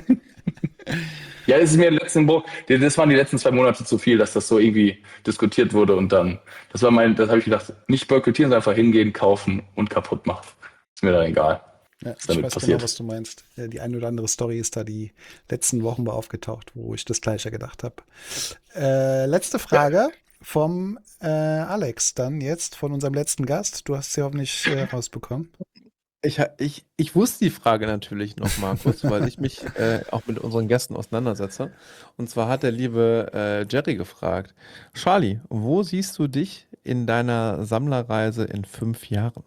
Ja, das ist mir letzten Bo das waren die letzten zwei Monate zu viel, dass das so irgendwie diskutiert wurde und dann, das war mein, das habe ich gedacht, nicht boykottieren, sondern einfach hingehen, kaufen und kaputt machen. Ist mir dann egal. Ja, Was ich damit weiß passiert. genau, was du meinst. Ja, die eine oder andere Story ist da die letzten Wochen mal aufgetaucht, wo ich das Gleiche gedacht habe. Äh, letzte Frage vom äh, Alex dann jetzt, von unserem letzten Gast. Du hast sie hoffentlich äh, rausbekommen. Ich, ha- ich, ich wusste die Frage natürlich noch, Markus, weil ich mich äh, auch mit unseren Gästen auseinandersetze. Und zwar hat der liebe äh, Jerry gefragt, Charlie, wo siehst du dich in deiner Sammlerreise in fünf Jahren?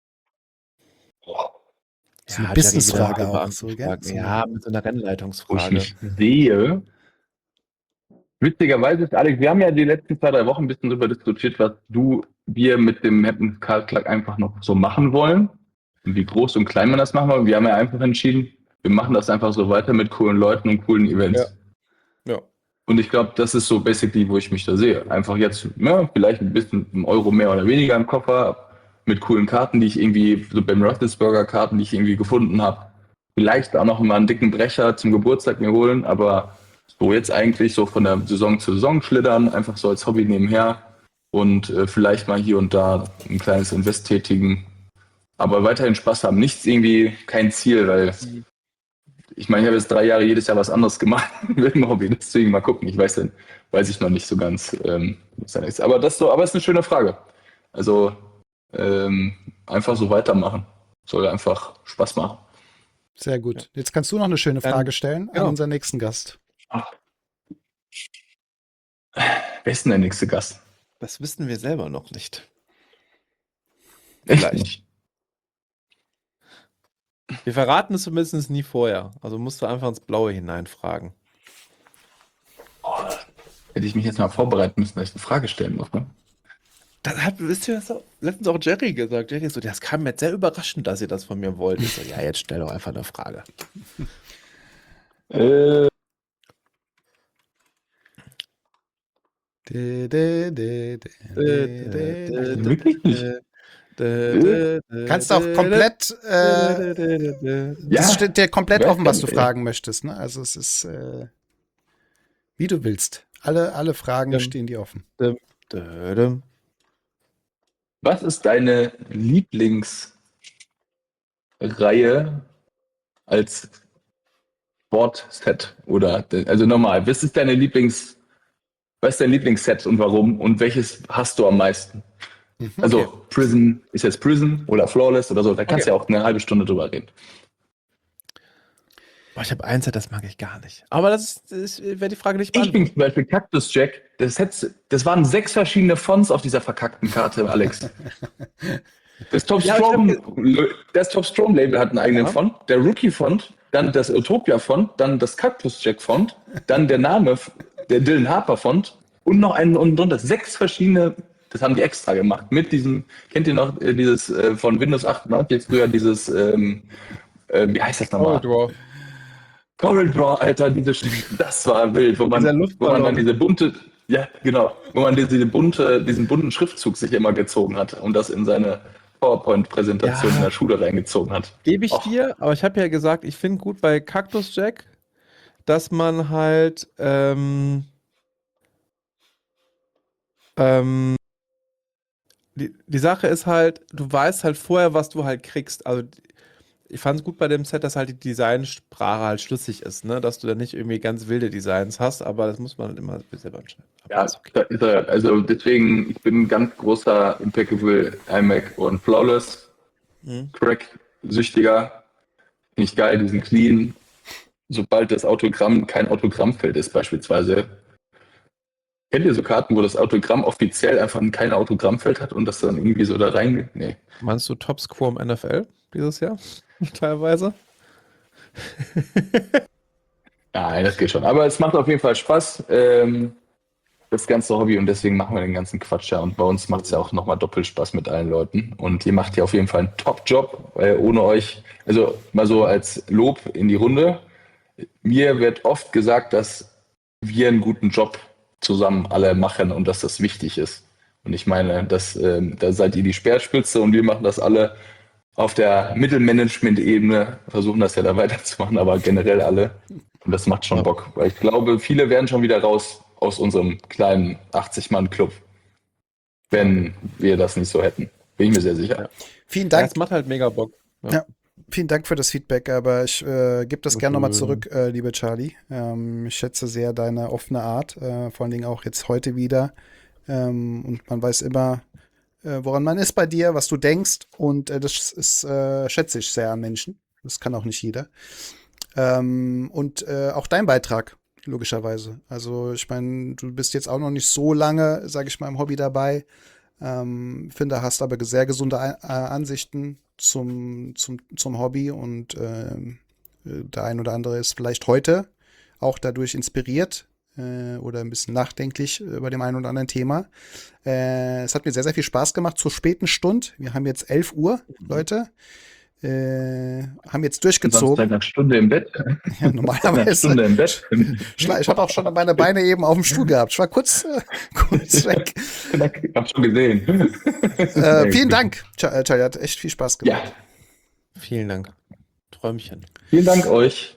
Das ist eine Ja, Businessfrage Jerry, wieder auch so, gell? Fragen. So eine- Ja, mit so einer Wo ich Rennleitungsfrage. mich sehe, witzigerweise ist, Alex, wir haben ja die letzten zwei, drei Wochen ein bisschen darüber diskutiert, was du, wir mit dem Happens Card Club einfach noch so machen wollen und wie groß und klein man das machen wollen. Wir haben ja einfach entschieden, wir machen das einfach so weiter mit coolen Leuten und coolen Events. Ja. Und ich glaube, das ist so basically, wo ich mich da sehe. Einfach jetzt, ja, vielleicht ein bisschen einen Euro mehr oder weniger im Koffer, mit coolen Karten, die ich irgendwie, so beim Roethlisberger Karten, die ich irgendwie gefunden habe. Vielleicht auch noch mal einen dicken Brecher zum Geburtstag mir holen, aber so jetzt eigentlich so von der Saison zu Saison schlittern, einfach so als Hobby nebenher und äh, vielleicht mal hier und da ein kleines Invest tätigen. Aber weiterhin Spaß haben. Nichts irgendwie, kein Ziel, weil ich meine, ich habe jetzt drei Jahre jedes Jahr was anderes gemacht mit dem Hobby, deswegen mal gucken. Ich weiß denn, weiß ich noch nicht so ganz, ähm, was da ist. Aber das so, aber es ist eine schöne Frage. Also ähm, einfach so weitermachen. Soll einfach Spaß machen. Sehr gut. Jetzt kannst du noch eine schöne Dann- Frage stellen an genau. unseren nächsten Gast. Wer ist denn der nächste Gast? Das wissen wir selber noch nicht. Echt Vielleicht. nicht. Wir verraten es zumindest nie vorher. Also musst du einfach ins Blaue hineinfragen. Hätte ich mich jetzt mal vorbereiten müssen, dass ich eine Frage stellen muss. Ne? Das hat, wisst ihr, das auch, letztens auch Jerry gesagt. Jerry so, das kam mir jetzt sehr überraschend, dass ihr das von mir wollt. Ich so, ja, jetzt stell doch einfach eine Frage. Äh, De, de, de, de, de, de, de. wirklich nicht. Kannst auch komplett, äh, Ja, das steht dir komplett wer offen, was du kann- fragen möchtest. Ne? Also es ist, äh, wie du willst. Alle, alle Fragen Ja. stehen dir offen. Dödem. Was ist deine Lieblingsreihe als Sportset? Oder also normal, was ist deine Lieblings, was ist dein Lieblingsset und warum? Und welches hast du am meisten? Also Okay. Prison, ist jetzt Prison oder Flawless oder so, da kannst du Okay. ja auch eine halbe Stunde drüber reden. Boah, ich habe ein Set, das mag ich gar nicht. Aber das ist, das wäre die Frage nicht Ich bin zum Beispiel Cactus Jack. Das, hätt's, das waren sechs verschiedene Fonts auf dieser verkackten Karte, Alex. Das Top Ja, aber ich Strom, das Top Strom Label hat einen eigenen Ja. Font, der Rookie Font, dann das Utopia Font, dann das Cactus Jack Font, dann der Name, der Dylan Harper Font und noch einen unten drunter. Sechs verschiedene, das haben die extra gemacht mit diesem, kennt ihr noch äh, dieses äh, von Windows achtundneunzig, jetzt früher dieses, ähm, äh, wie heißt das nochmal? Draw. Coral Draw, Alter, diese, das war wild, wo man, Dieser wo Luftballon. man dann diese bunte, ja, genau, wo man diese bunte, diesen bunten Schriftzug sich immer gezogen hat und das in seine PowerPoint-Präsentation Ja. in der Schule reingezogen hat. Gebe ich Och. dir, aber ich habe ja gesagt, ich finde gut bei Cactus Jack, dass man halt ähm, ähm, die, die Sache ist halt, du weißt halt vorher, was du halt kriegst. Also ich fand es gut bei dem Set, dass halt die Designsprache halt schlüssig ist, ne? Dass du da nicht irgendwie ganz wilde Designs hast, aber das muss man halt immer selber entscheiden. Aber Ja, ist okay. da ist er. Also deswegen, ich bin ein ganz großer Impeccable iMac und Flawless Mhm. Crack-Süchtiger. Finde ich geil, diesen clean. Sobald das Autogramm kein Autogrammfeld ist beispielsweise. Kennt ihr so Karten, wo das Autogramm offiziell einfach kein Autogrammfeld hat und das dann irgendwie so da rein... Nee. Meinst du Topscore im N F L dieses Jahr? Teilweise? Nein, das geht schon. Aber es macht auf jeden Fall Spaß, ähm, das ganze Hobby, und deswegen machen wir den ganzen Quatsch ja. Und bei uns macht es ja auch nochmal doppelt Spaß mit allen Leuten. Und ihr macht ja auf jeden Fall einen Top-Job, weil ohne euch, also mal so als Lob in die Runde, mir wird oft gesagt, dass wir einen guten Job zusammen alle machen und dass das wichtig ist. Und ich meine, dass, ähm, da seid ihr die Speerspitze und wir machen das alle auf der Mittelmanagement-Ebene, versuchen das ja da weiterzumachen, aber generell alle. Und das macht schon Ja. Bock, weil ich glaube, viele werden schon wieder raus aus unserem kleinen achtzig-Mann-Club, wenn wir das nicht so hätten. Bin ich mir sehr sicher. Ja. Vielen Ja, Dank. es macht halt mega Bock. Ja. Ja. Vielen Dank für das Feedback, aber ich äh, gebe das gerne nochmal Okay. zurück, äh, liebe Charlie. Ähm, ich schätze sehr deine offene Art, äh, vor allen Dingen auch jetzt heute wieder. Ähm, und man weiß immer, äh, woran man ist bei dir, was du denkst. Und äh, das ist, äh, schätze ich sehr an Menschen. Das kann auch nicht jeder. Ähm, und äh, auch dein Beitrag, logischerweise. Also ich meine, du bist jetzt auch noch nicht so lange, sage ich mal, im Hobby dabei. Ähm, finde, hast aber sehr gesunde Ein- äh, Ansichten zum, zum, zum Hobby und ähm, der ein oder andere ist vielleicht heute auch dadurch inspiriert äh, oder ein bisschen nachdenklich äh, bei dem einen oder anderen Thema. Äh, es hat mir sehr, sehr viel Spaß gemacht zur späten Stunde. Wir haben jetzt elf Uhr, Leute. Äh, haben jetzt Sonst durchgezogen. seit einer Stunde im Bett. Ja, Seit einer normalerweise. Stunde im Bett. Schla- Ich habe auch schon meine Beine eben auf dem Stuhl gehabt. Ich war kurz, äh, kurz weg. Ich hab schon gesehen. Äh, vielen Dank, Ch- äh, Charlie. Hat echt viel Spaß gemacht. Ja, Vielen Dank. Träumchen. vielen Dank euch.